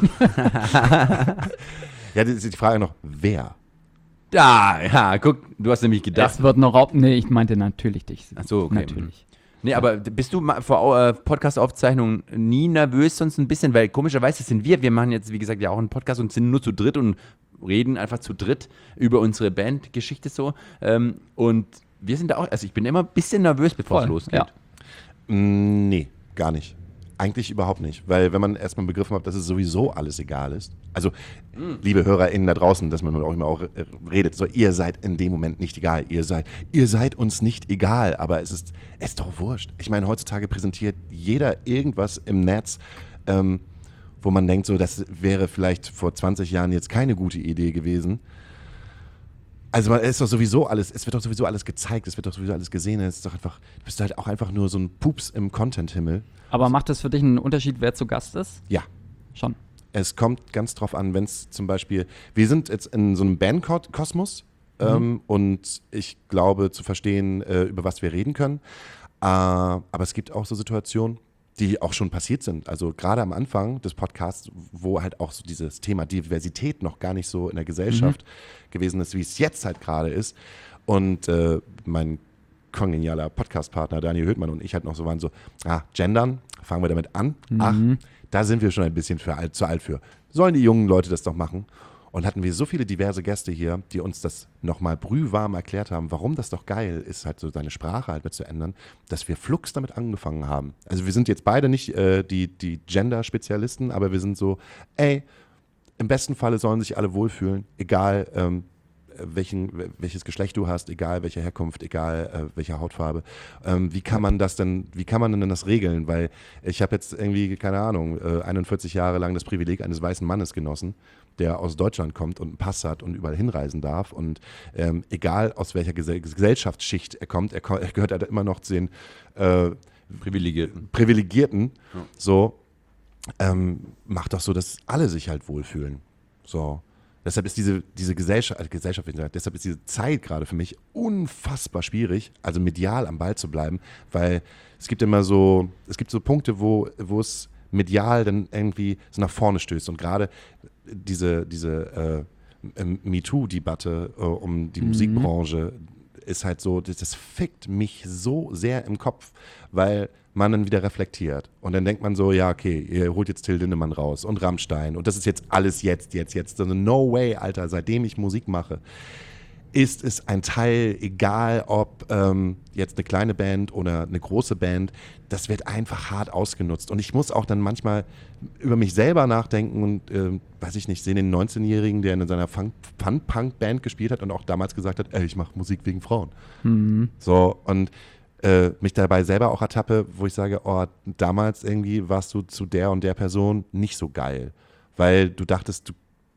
Ja, die Frage noch, wer? Ja, guck, du hast nämlich gedacht. Das wird noch nee, ich meinte natürlich dich. Ach so, okay. Natürlich. Nee, aber bist du vor Podcast-Aufzeichnungen nie nervös, sonst ein bisschen? Weil komischerweise sind wir machen jetzt, wie gesagt, ja auch einen Podcast und sind nur zu dritt und reden einfach zu dritt über unsere Bandgeschichte so. Und wir sind da auch, also ich bin immer ein bisschen nervös, bevor es losgeht. Ja. Nee, gar nicht. Eigentlich überhaupt nicht, weil wenn man erstmal begriffen hat, dass es sowieso alles egal ist. Also, liebe HörerInnen da draußen, dass man mit euch mal auch redet, so, ihr seid in dem Moment nicht egal. Ihr seid uns nicht egal, aber es ist doch wurscht. Ich meine, heutzutage präsentiert jeder irgendwas im Netz, wo man denkt, so, das wäre vielleicht vor 20 Jahren jetzt keine gute Idee gewesen. Also es wird doch sowieso alles gezeigt, es wird doch sowieso alles gesehen, es ist doch einfach, du bist halt auch einfach nur so ein Pups im Content-Himmel. Aber macht das für dich einen Unterschied, wer zu Gast ist? Ja. Schon. Es kommt ganz drauf an, wenn es zum Beispiel, wir sind jetzt in so einem Bandkosmos und ich glaube zu verstehen, über was wir reden können, aber es gibt auch so Situationen, die auch schon passiert sind. Also gerade am Anfang des Podcasts, wo halt auch so dieses Thema Diversität noch gar nicht so in der Gesellschaft gewesen ist, wie es jetzt halt gerade ist. Und mein kongenialer Podcast-Partner Daniel Höhtmann und ich halt noch so waren so, gendern, fangen wir damit an. Ach, da sind wir schon ein bisschen zu alt für. Sollen die jungen Leute das doch machen? Und hatten wir so viele diverse Gäste hier, die uns das nochmal brühwarm erklärt haben, warum das doch geil ist, halt so seine Sprache halt mit zu ändern, dass wir flugs damit angefangen haben. Also wir sind jetzt beide nicht die Gender-Spezialisten, aber wir sind so, im besten Falle sollen sich alle wohlfühlen, egal welches Geschlecht du hast, egal welche Herkunft, egal welche Hautfarbe. Wie kann man denn das regeln? Weil ich habe jetzt irgendwie, keine Ahnung, 41 Jahre lang das Privileg eines weißen Mannes genossen, der aus Deutschland kommt und einen Pass hat und überall hinreisen darf. Und egal aus welcher Gesellschaftsschicht er kommt, er gehört halt immer noch zu den Privilegierten. Ja. So, macht doch so, dass alle sich halt wohlfühlen. So. Deshalb ist diese Gesellschaft, deshalb ist diese Zeit gerade für mich unfassbar schwierig, also medial am Ball zu bleiben, weil es gibt so Punkte, wo es medial dann irgendwie so nach vorne stößt und gerade diese MeToo-Debatte um die Musikbranche ist halt so, das fickt mich so sehr im Kopf, weil man dann wieder reflektiert. Und dann denkt man so, ja, okay, ihr holt jetzt Till Lindemann raus und Rammstein und das ist jetzt alles jetzt. Also no way, Alter, seitdem ich Musik mache, ist es ein Teil, egal ob jetzt eine kleine Band oder eine große Band, das wird einfach hart ausgenutzt. Und ich muss auch dann manchmal über mich selber nachdenken und, weiß ich nicht, sehe den 19-Jährigen, der in seiner Fun-Punk-Band gespielt hat und auch damals gesagt hat, ich mache Musik wegen Frauen. So, und mich dabei selber auch ertappe, wo ich sage, damals irgendwie warst du zu der und der Person nicht so geil, weil du dachtest,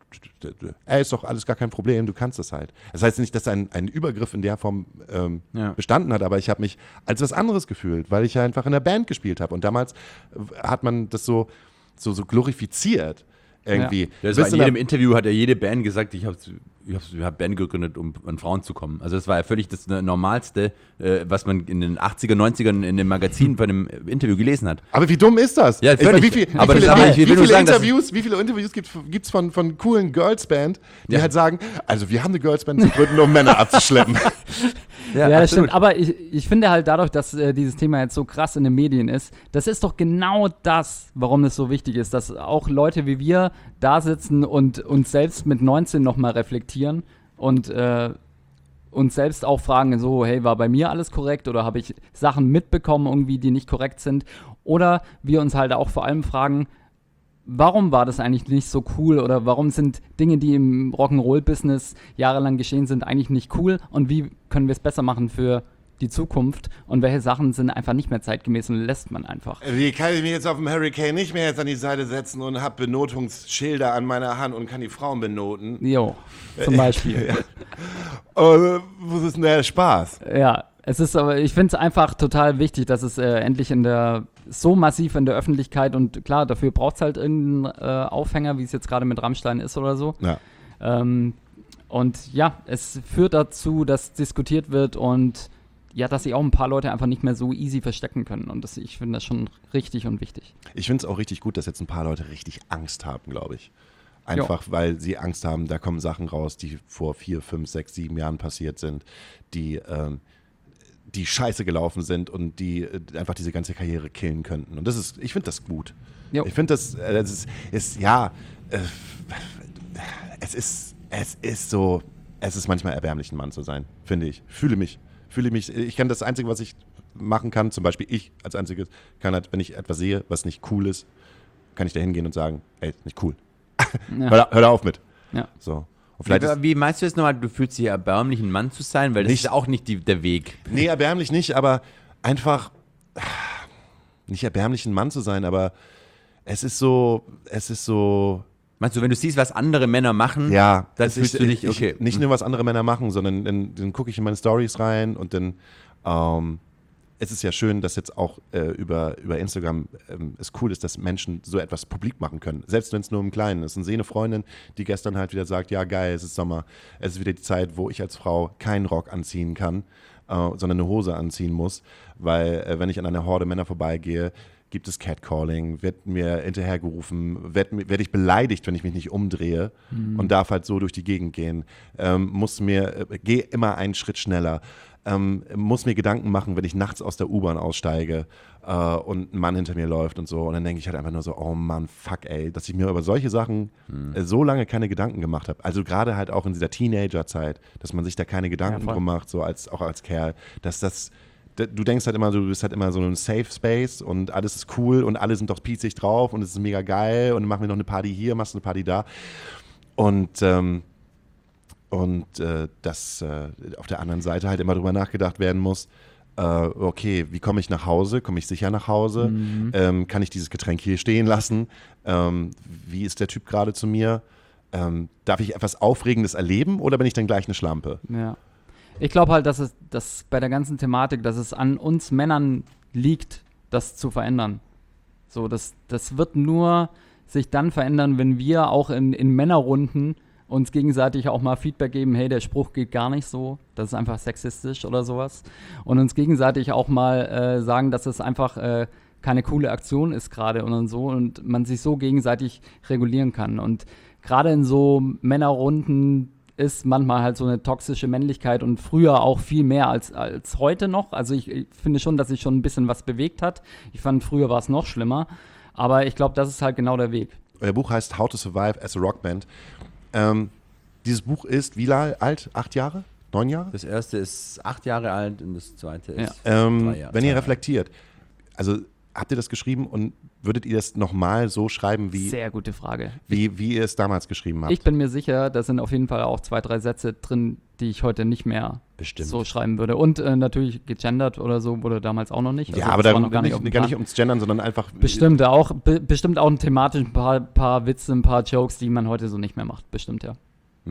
ist doch alles gar kein Problem, du kannst es halt. Das heißt nicht, dass ein Übergriff in der Form bestanden hat, aber ich habe mich als was anderes gefühlt, weil ich ja einfach in der Band gespielt habe und damals hat man das so glorifiziert. Irgendwie. Ja. Das war in jedem Interview hat ja jede Band gesagt, ich hab Band gegründet, um an Frauen zu kommen. Also das war ja völlig das Normalste, was man in den 80er, 90ern in dem Magazin bei einem Interview gelesen hat. Aber wie dumm ist das? Ja, völlig. Wie viele Interviews gibt's von coolen Girlsband, die halt sagen, also wir haben eine Girlsband zu gründen, um Männer abzuschleppen. Ja, das stimmt. Aber ich finde halt dadurch, dass dieses Thema jetzt so krass in den Medien ist, das ist doch genau das, warum es so wichtig ist, dass auch Leute wie wir da sitzen und uns selbst mit 19 nochmal reflektieren und uns selbst auch fragen, so, hey, war bei mir alles korrekt oder habe ich Sachen mitbekommen irgendwie, die nicht korrekt sind? Oder wir uns halt auch vor allem fragen, warum war das eigentlich nicht so cool oder warum sind Dinge, die im Rock'n'Roll-Business jahrelang geschehen sind, eigentlich nicht cool und wie können wir es besser machen für die Zukunft und welche Sachen sind einfach nicht mehr zeitgemäß und lässt man einfach. Wie kann ich mich jetzt auf dem Hurricane nicht mehr jetzt an die Seite setzen und habe Benotungsschilder an meiner Hand und kann die Frauen benoten? Jo, zum Beispiel. Wo ist denn der Spaß? Ja, es ist aber, ich finde es einfach total wichtig, dass es endlich so massiv in der Öffentlichkeit und klar, dafür braucht es halt irgendeinen Aufhänger, wie es jetzt gerade mit Rammstein ist oder so. Ja. Und ja, es führt dazu, dass diskutiert wird und ja, dass sich auch ein paar Leute einfach nicht mehr so easy verstecken können. Und ich finde das schon richtig und wichtig. Ich finde es auch richtig gut, dass jetzt ein paar Leute richtig Angst haben, glaube ich. Einfach, weil sie Angst haben, da kommen Sachen raus, die vor 4, 5, 6, 7 Jahren passiert sind, die scheiße gelaufen sind und die einfach diese ganze Karriere killen könnten. Und ich finde das gut. Jo. Ich finde es ist manchmal erbärmlich, ein Mann zu sein, finde ich. Fühle mich. Ich kann das Einzige, was ich machen kann, zum Beispiel ich als Einziges, kann halt, wenn ich etwas sehe, was nicht cool ist, kann ich da hingehen und sagen, ey, nicht cool. Ja. Hör da auf mit. Ja. So. Und vielleicht Wie meinst du jetzt nochmal, du fühlst dich erbärmlich, ein Mann zu sein? Weil das ist auch nicht der Weg. Nee, erbärmlich nicht, aber einfach nicht erbärmlich, ein Mann zu sein, aber es ist so. Meinst du, wenn du siehst, was andere Männer machen, Ja, dann fühlst du dich, okay. Nicht nur, was andere Männer machen, sondern dann gucke ich in meine Stories rein und dann es ist ja schön, dass jetzt auch über Instagram es cool ist, dass Menschen so etwas publik machen können. Selbst wenn es nur im Kleinen ist. Und sehe eine Freundin, die gestern halt wieder sagt, ja geil, es ist Sommer, es ist wieder die Zeit, wo ich als Frau keinen Rock anziehen kann, sondern eine Hose anziehen muss, weil wenn ich an einer Horde Männer vorbeigehe, gibt es Catcalling, wird mir hinterhergerufen, werd ich beleidigt, wenn ich mich nicht umdrehe und darf halt so durch die Gegend gehen. Geh immer einen Schritt schneller. Muss mir Gedanken machen, wenn ich nachts aus der U-Bahn aussteige und ein Mann hinter mir läuft und so. Und dann denke ich halt einfach nur so, oh Mann, fuck ey, dass ich mir über solche Sachen so lange keine Gedanken gemacht habe. Also gerade halt auch in dieser Teenager-Zeit, dass man sich da keine Gedanken drum macht, so auch als Kerl, dass das du denkst halt immer, du bist halt immer so ein Safe Space und alles ist cool und alle sind doch pießig drauf und es ist mega geil und dann machen wir noch eine Party hier, machst eine Party da. Und dass auf der anderen Seite halt immer drüber nachgedacht werden muss, okay, wie komme ich nach Hause? Komme ich sicher nach Hause? Kann ich dieses Getränk hier stehen lassen? Wie ist der Typ gerade zu mir? Darf ich etwas Aufregendes erleben oder bin ich dann gleich eine Schlampe? Ja. Ich glaube halt, dass bei der ganzen Thematik, dass es an uns Männern liegt, das zu verändern. So, das wird nur sich dann verändern, wenn wir auch in Männerrunden uns gegenseitig auch mal Feedback geben, hey, der Spruch geht gar nicht so, das ist einfach sexistisch oder sowas. Und uns gegenseitig auch mal sagen, dass es einfach keine coole Aktion ist gerade und so und man sich so gegenseitig regulieren kann. Und gerade in so Männerrunden ist manchmal halt so eine toxische Männlichkeit und früher auch viel mehr als heute noch. Also ich finde schon, dass sich schon ein bisschen was bewegt hat. Ich fand, früher war es noch schlimmer. Aber ich glaube, das ist halt genau der Weg. Euer Buch heißt How to Survive as a Rockband. Dieses Buch ist wie alt? 8 Jahre? 9 Jahre? Das erste ist 8 Jahre alt und das zweite ist 3 Jahre. Wenn ihr reflektiert, also habt ihr das geschrieben und würdet ihr das nochmal so schreiben, wie Sehr gute Frage. wie ihr es damals geschrieben habt? Ich bin mir sicher, da sind auf jeden Fall auch 2, 3 Sätze drin, die ich heute nicht mehr Bestimmt. so schreiben würde. Und natürlich gegendert oder so wurde damals auch noch nicht. Ja, Also aber das da war noch gar nicht auf dem gar nicht Plan. ums Gendern, sondern einfach. Bestimmt auch ein thematisch ein paar Witze, ein paar Jokes, die man heute so nicht mehr macht. Bestimmt, ja.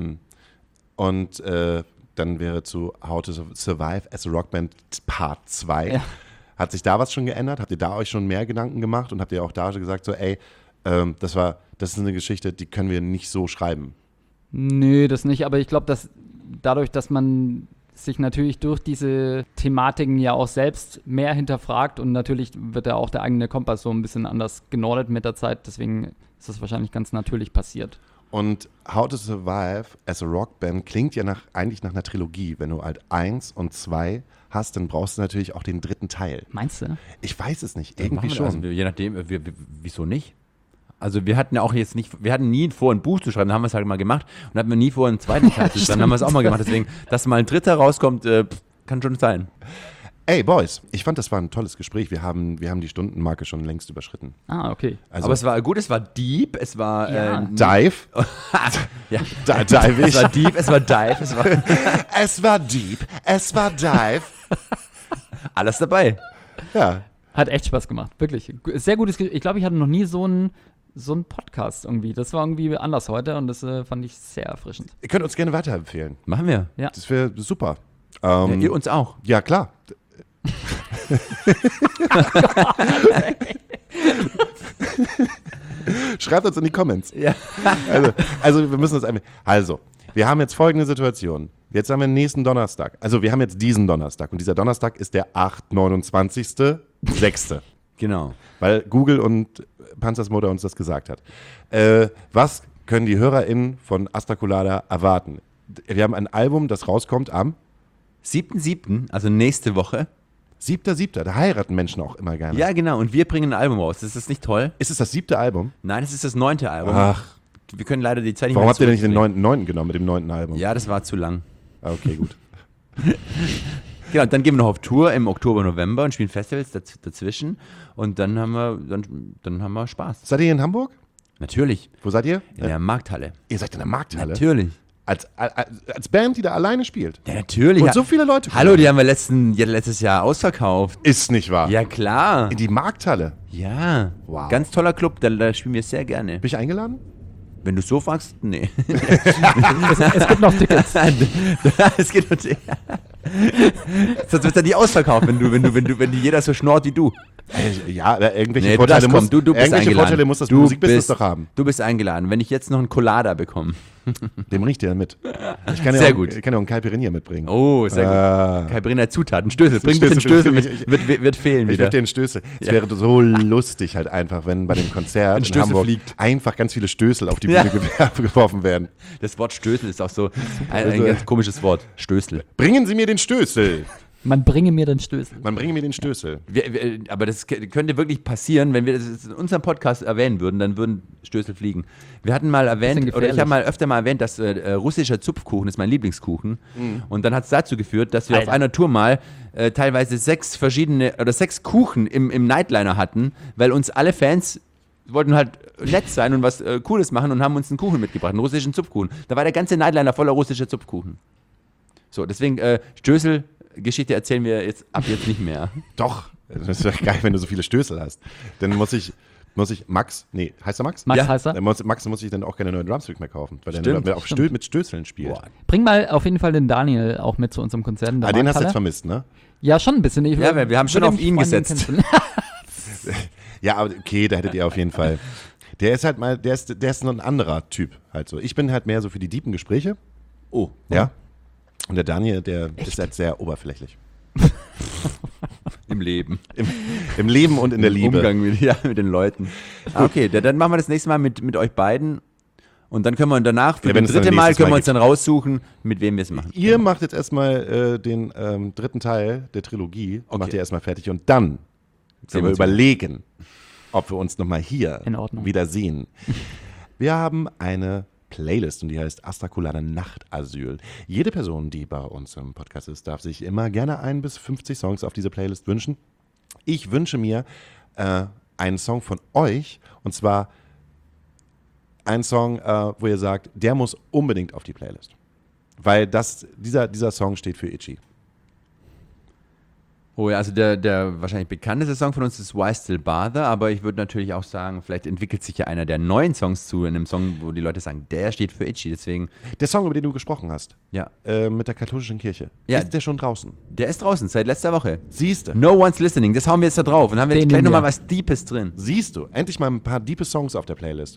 Und dann wäre zu How to Survive as a Rockband Part 2. Ja. Hat sich da was schon geändert? Habt ihr da euch schon mehr Gedanken gemacht und habt ihr auch da gesagt, so, ey, das ist eine Geschichte, die können wir nicht so schreiben? Nö, das nicht. Aber ich glaube, dass dadurch, dass man sich natürlich durch diese Thematiken ja auch selbst mehr hinterfragt und natürlich wird ja auch der eigene Kompass so ein bisschen anders genordet mit der Zeit. Deswegen ist das wahrscheinlich ganz natürlich passiert. Und How to Survive as a Rockband klingt ja eigentlich nach einer Trilogie. Wenn du halt 1 und 2 hast, dann brauchst du natürlich auch den 3. Teil. Meinst du? Ich weiß es nicht, Machen irgendwie wir schon. das. Also, je nachdem, wieso nicht? Also wir hatten ja auch jetzt nicht, wir hatten nie vor, ein Buch zu schreiben, dann haben wir es halt mal gemacht und hatten wir nie vor, einen zweiten Teil zu schreiben, dann haben wir es auch mal gemacht. Deswegen, dass mal ein 3. rauskommt, kann schon sein. Ey, Boys, ich fand, das war ein tolles Gespräch. Wir haben die Stundenmarke schon längst überschritten. Ah, okay. Also, Aber es war gut, es war deep, es war Ja. Dive. ja. Da dive Es ich. war deep, es war dive, es war Es war deep. Es war dive. alles dabei. Ja. Hat echt Spaß gemacht, wirklich. Sehr gutes Ich glaube, ich hatte noch nie so einen Podcast irgendwie. Das war irgendwie anders heute und das fand ich sehr erfrischend. Ihr könnt uns gerne weiterempfehlen. Machen wir. Ja. Das wäre super. Ja, ihr uns auch. Ja, klar. Schreibt uns in die Comments. Ja. Also wir müssen das einfach. Also, Wir haben jetzt folgende Situation. Jetzt haben wir den nächsten Donnerstag. Also wir haben jetzt diesen Donnerstag. Und dieser Donnerstag ist der 8.29.06. Genau. Weil Google und Panzers Mutter uns das gesagt hat. Was können die HörerInnen von Asta Colada erwarten? Wir haben ein Album, das rauskommt am 7.7., also nächste Woche. 7.7. Da heiraten Menschen auch immer gerne. Ja, genau. Und wir bringen ein Album raus. Ist das nicht toll? Ist es das 7. Album? Nein, es ist das 9. Album. Ach, Wir können leider die Zeit nicht warum mehr habt ihr denn nicht den zurückdrehen. 9. genommen mit dem 9. Album? Ja, das war zu lang. Ah, okay, gut. Genau, dann gehen wir noch auf Tour im Oktober, November und spielen Festivals dazwischen. Und dann haben wir Spaß. Seid ihr hier in Hamburg? Natürlich. Wo seid ihr? In der Markthalle. Ihr seid in der Markthalle? Natürlich. Als Band, die da alleine spielt? Ja, natürlich. Und so viele Leute kommen. Hallo, die haben wir letztes Jahr ausverkauft. Ist nicht wahr. Ja, klar. In die Markthalle. Ja. Wow. Ganz toller Club, da spielen wir sehr gerne. Bin ich eingeladen? Wenn du so fragst, nee. Es gibt noch Tickets. Es geht noch sonst wird er nicht ausverkauft, wenn jeder so schnort wie du. Ja, irgendwelche Nee, Vorteile du bist irgendwelche eingeladen. Vorteile muss das Musikbusiness doch haben. Du bist eingeladen. Wenn ich jetzt noch einen Colada bekomme. Den bring ich dir mit. Ich kann Sehr ja auch, gut. Ich kann ja auch einen Caipirinha mitbringen. Oh, sehr gut. Caipirinha Zutaten. Stößel. Bring bitte einen Stößel mit. Wird fehlen Ich wieder. möchte den Stößel. Es wäre so lustig halt einfach, wenn bei dem Konzert in Stößel Hamburg fliegt. einfach ganz viele Stößel auf die Bühne geworfen werden. Das Wort Stößel ist auch so ein ganz komisches Wort. Stößel. Bringen Sie mir den Stößel. Man bringe mir den Stößel. Man bringe mir den Stößel. Aber das könnte wirklich passieren, wenn wir das in unserem Podcast erwähnen würden, dann würden Stößel fliegen. Wir hatten mal erwähnt, oder ich habe öfter mal erwähnt, dass russischer Zupfkuchen ist mein Lieblingskuchen. Und dann hat es dazu geführt, dass wir auf einer Tour mal teilweise 6 Kuchen im Nightliner hatten, weil uns alle Fans wollten halt nett sein und was Cooles machen und haben uns einen Kuchen mitgebracht, einen russischen Zupfkuchen. Da war der ganze Nightliner voller russischer Zupfkuchen. So, deswegen Stößel Geschichte erzählen wir ab jetzt nicht mehr. Doch. Das wäre geil, wenn du so viele Stößel hast. Dann muss ich Max, heißt er Max? Max Ja. heißt er. Max muss ich dann auch keine neuen Drumsticks mehr kaufen, weil Stimmt, der mit Stößeln spielt. Boah. Bring mal auf jeden Fall den Daniel auch mit zu unserem Konzert in der Den hast du Markthalle. jetzt vermisst, ne? Ja, schon ein bisschen. Ja, wir haben schon würde auf ihn Freundin gesetzt. kennenlernen. Ja, aber okay, da hättet ihr auf jeden Fall. Der ist halt mal, der ist noch ein anderer Typ halt so. Ich bin halt mehr so für die deepen Gespräche. Oh. Ja. Und der Daniel, der ist halt sehr oberflächlich. Im Leben. Im Leben und in der Liebe. Umgang mit den Leuten. Okay, dann machen wir das nächste Mal mit euch beiden. Und dann können wir danach, für wenn das es dann dritte Mal, nächstes können wir Mal uns dann raussuchen, mit wem wir es machen. Ihr macht jetzt erstmal den dritten Teil der Trilogie. Okay. Macht ihr erstmal fertig und dann können wir uns überlegen, ob wir uns nochmal hier In Ordnung. wieder sehen. Wir haben eine Playlist und die heißt Asta Colada Nachtasyl. Jede Person, die bei uns im Podcast ist, darf sich immer gerne 1 bis 50 Songs auf diese Playlist wünschen. Ich wünsche mir einen Song von euch und zwar einen Song, wo ihr sagt, der muss unbedingt auf die Playlist. Weil dieser Song steht für Itchy. Oh ja, also der wahrscheinlich bekannteste Song von uns ist Why Still Bother, aber ich würde natürlich auch sagen, vielleicht entwickelt sich ja einer der neuen Songs zu, in einem Song, wo die Leute sagen, der steht für Itchy, deswegen, Der Song, über den du gesprochen hast, ja. mit der katholischen Kirche, Ja. ist der schon draußen? Der ist draußen, seit letzter Woche. Siehste. No One's Listening, das hauen wir jetzt da drauf und haben wir Den jetzt gleich nehmen nochmal wir. was Deepes drin. Siehst du, endlich mal ein paar diepe Songs auf der Playlist.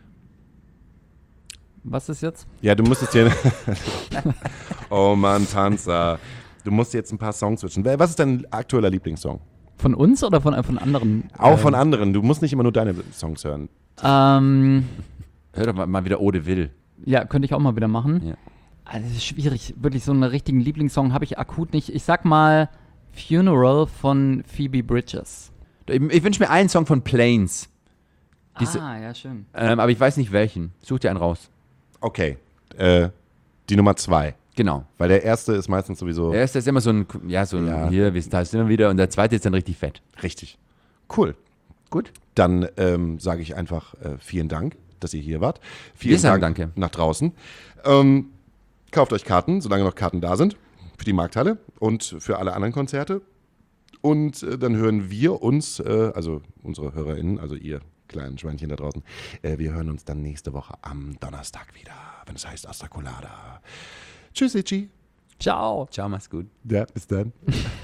Was ist jetzt? Ja, du musstest dir... Oh Mann, Panzer. Du musst jetzt ein paar Songs switchen. Was ist dein aktueller Lieblingssong? Von uns oder von anderen? Auch von anderen. Du musst nicht immer nur deine Songs hören. Hör doch mal wieder Ode Will. Ja, könnte ich auch mal wieder machen. Ja. Also, das ist schwierig. Wirklich so einen richtigen Lieblingssong habe ich akut nicht. Ich sag mal Funeral von Phoebe Bridgers. Ich wünsche mir einen Song von Planes, Ja, schön. aber ich weiß nicht welchen. Such dir einen raus. Okay, die Nummer 2. Genau. Weil der erste ist meistens sowieso Der erste ist immer so ein, Ja. hier, wie ist immer wieder, und der zweite ist dann richtig fett. richtig. Cool. Gut. Dann sage ich einfach vielen Dank, dass ihr hier wart. Vielen Wir sagen Dank danke. nach draußen. Kauft euch Karten, solange noch Karten da sind, für die Markthalle und für alle anderen Konzerte. Und dann hören wir uns, also unsere HörerInnen, also ihr kleinen Schweinchen da draußen, wir hören uns dann nächste Woche am Donnerstag wieder, wenn es heißt Asta Colada. Tschüss, Itchy. Ciao. Ciao, mach's gut. Ja, bis dann.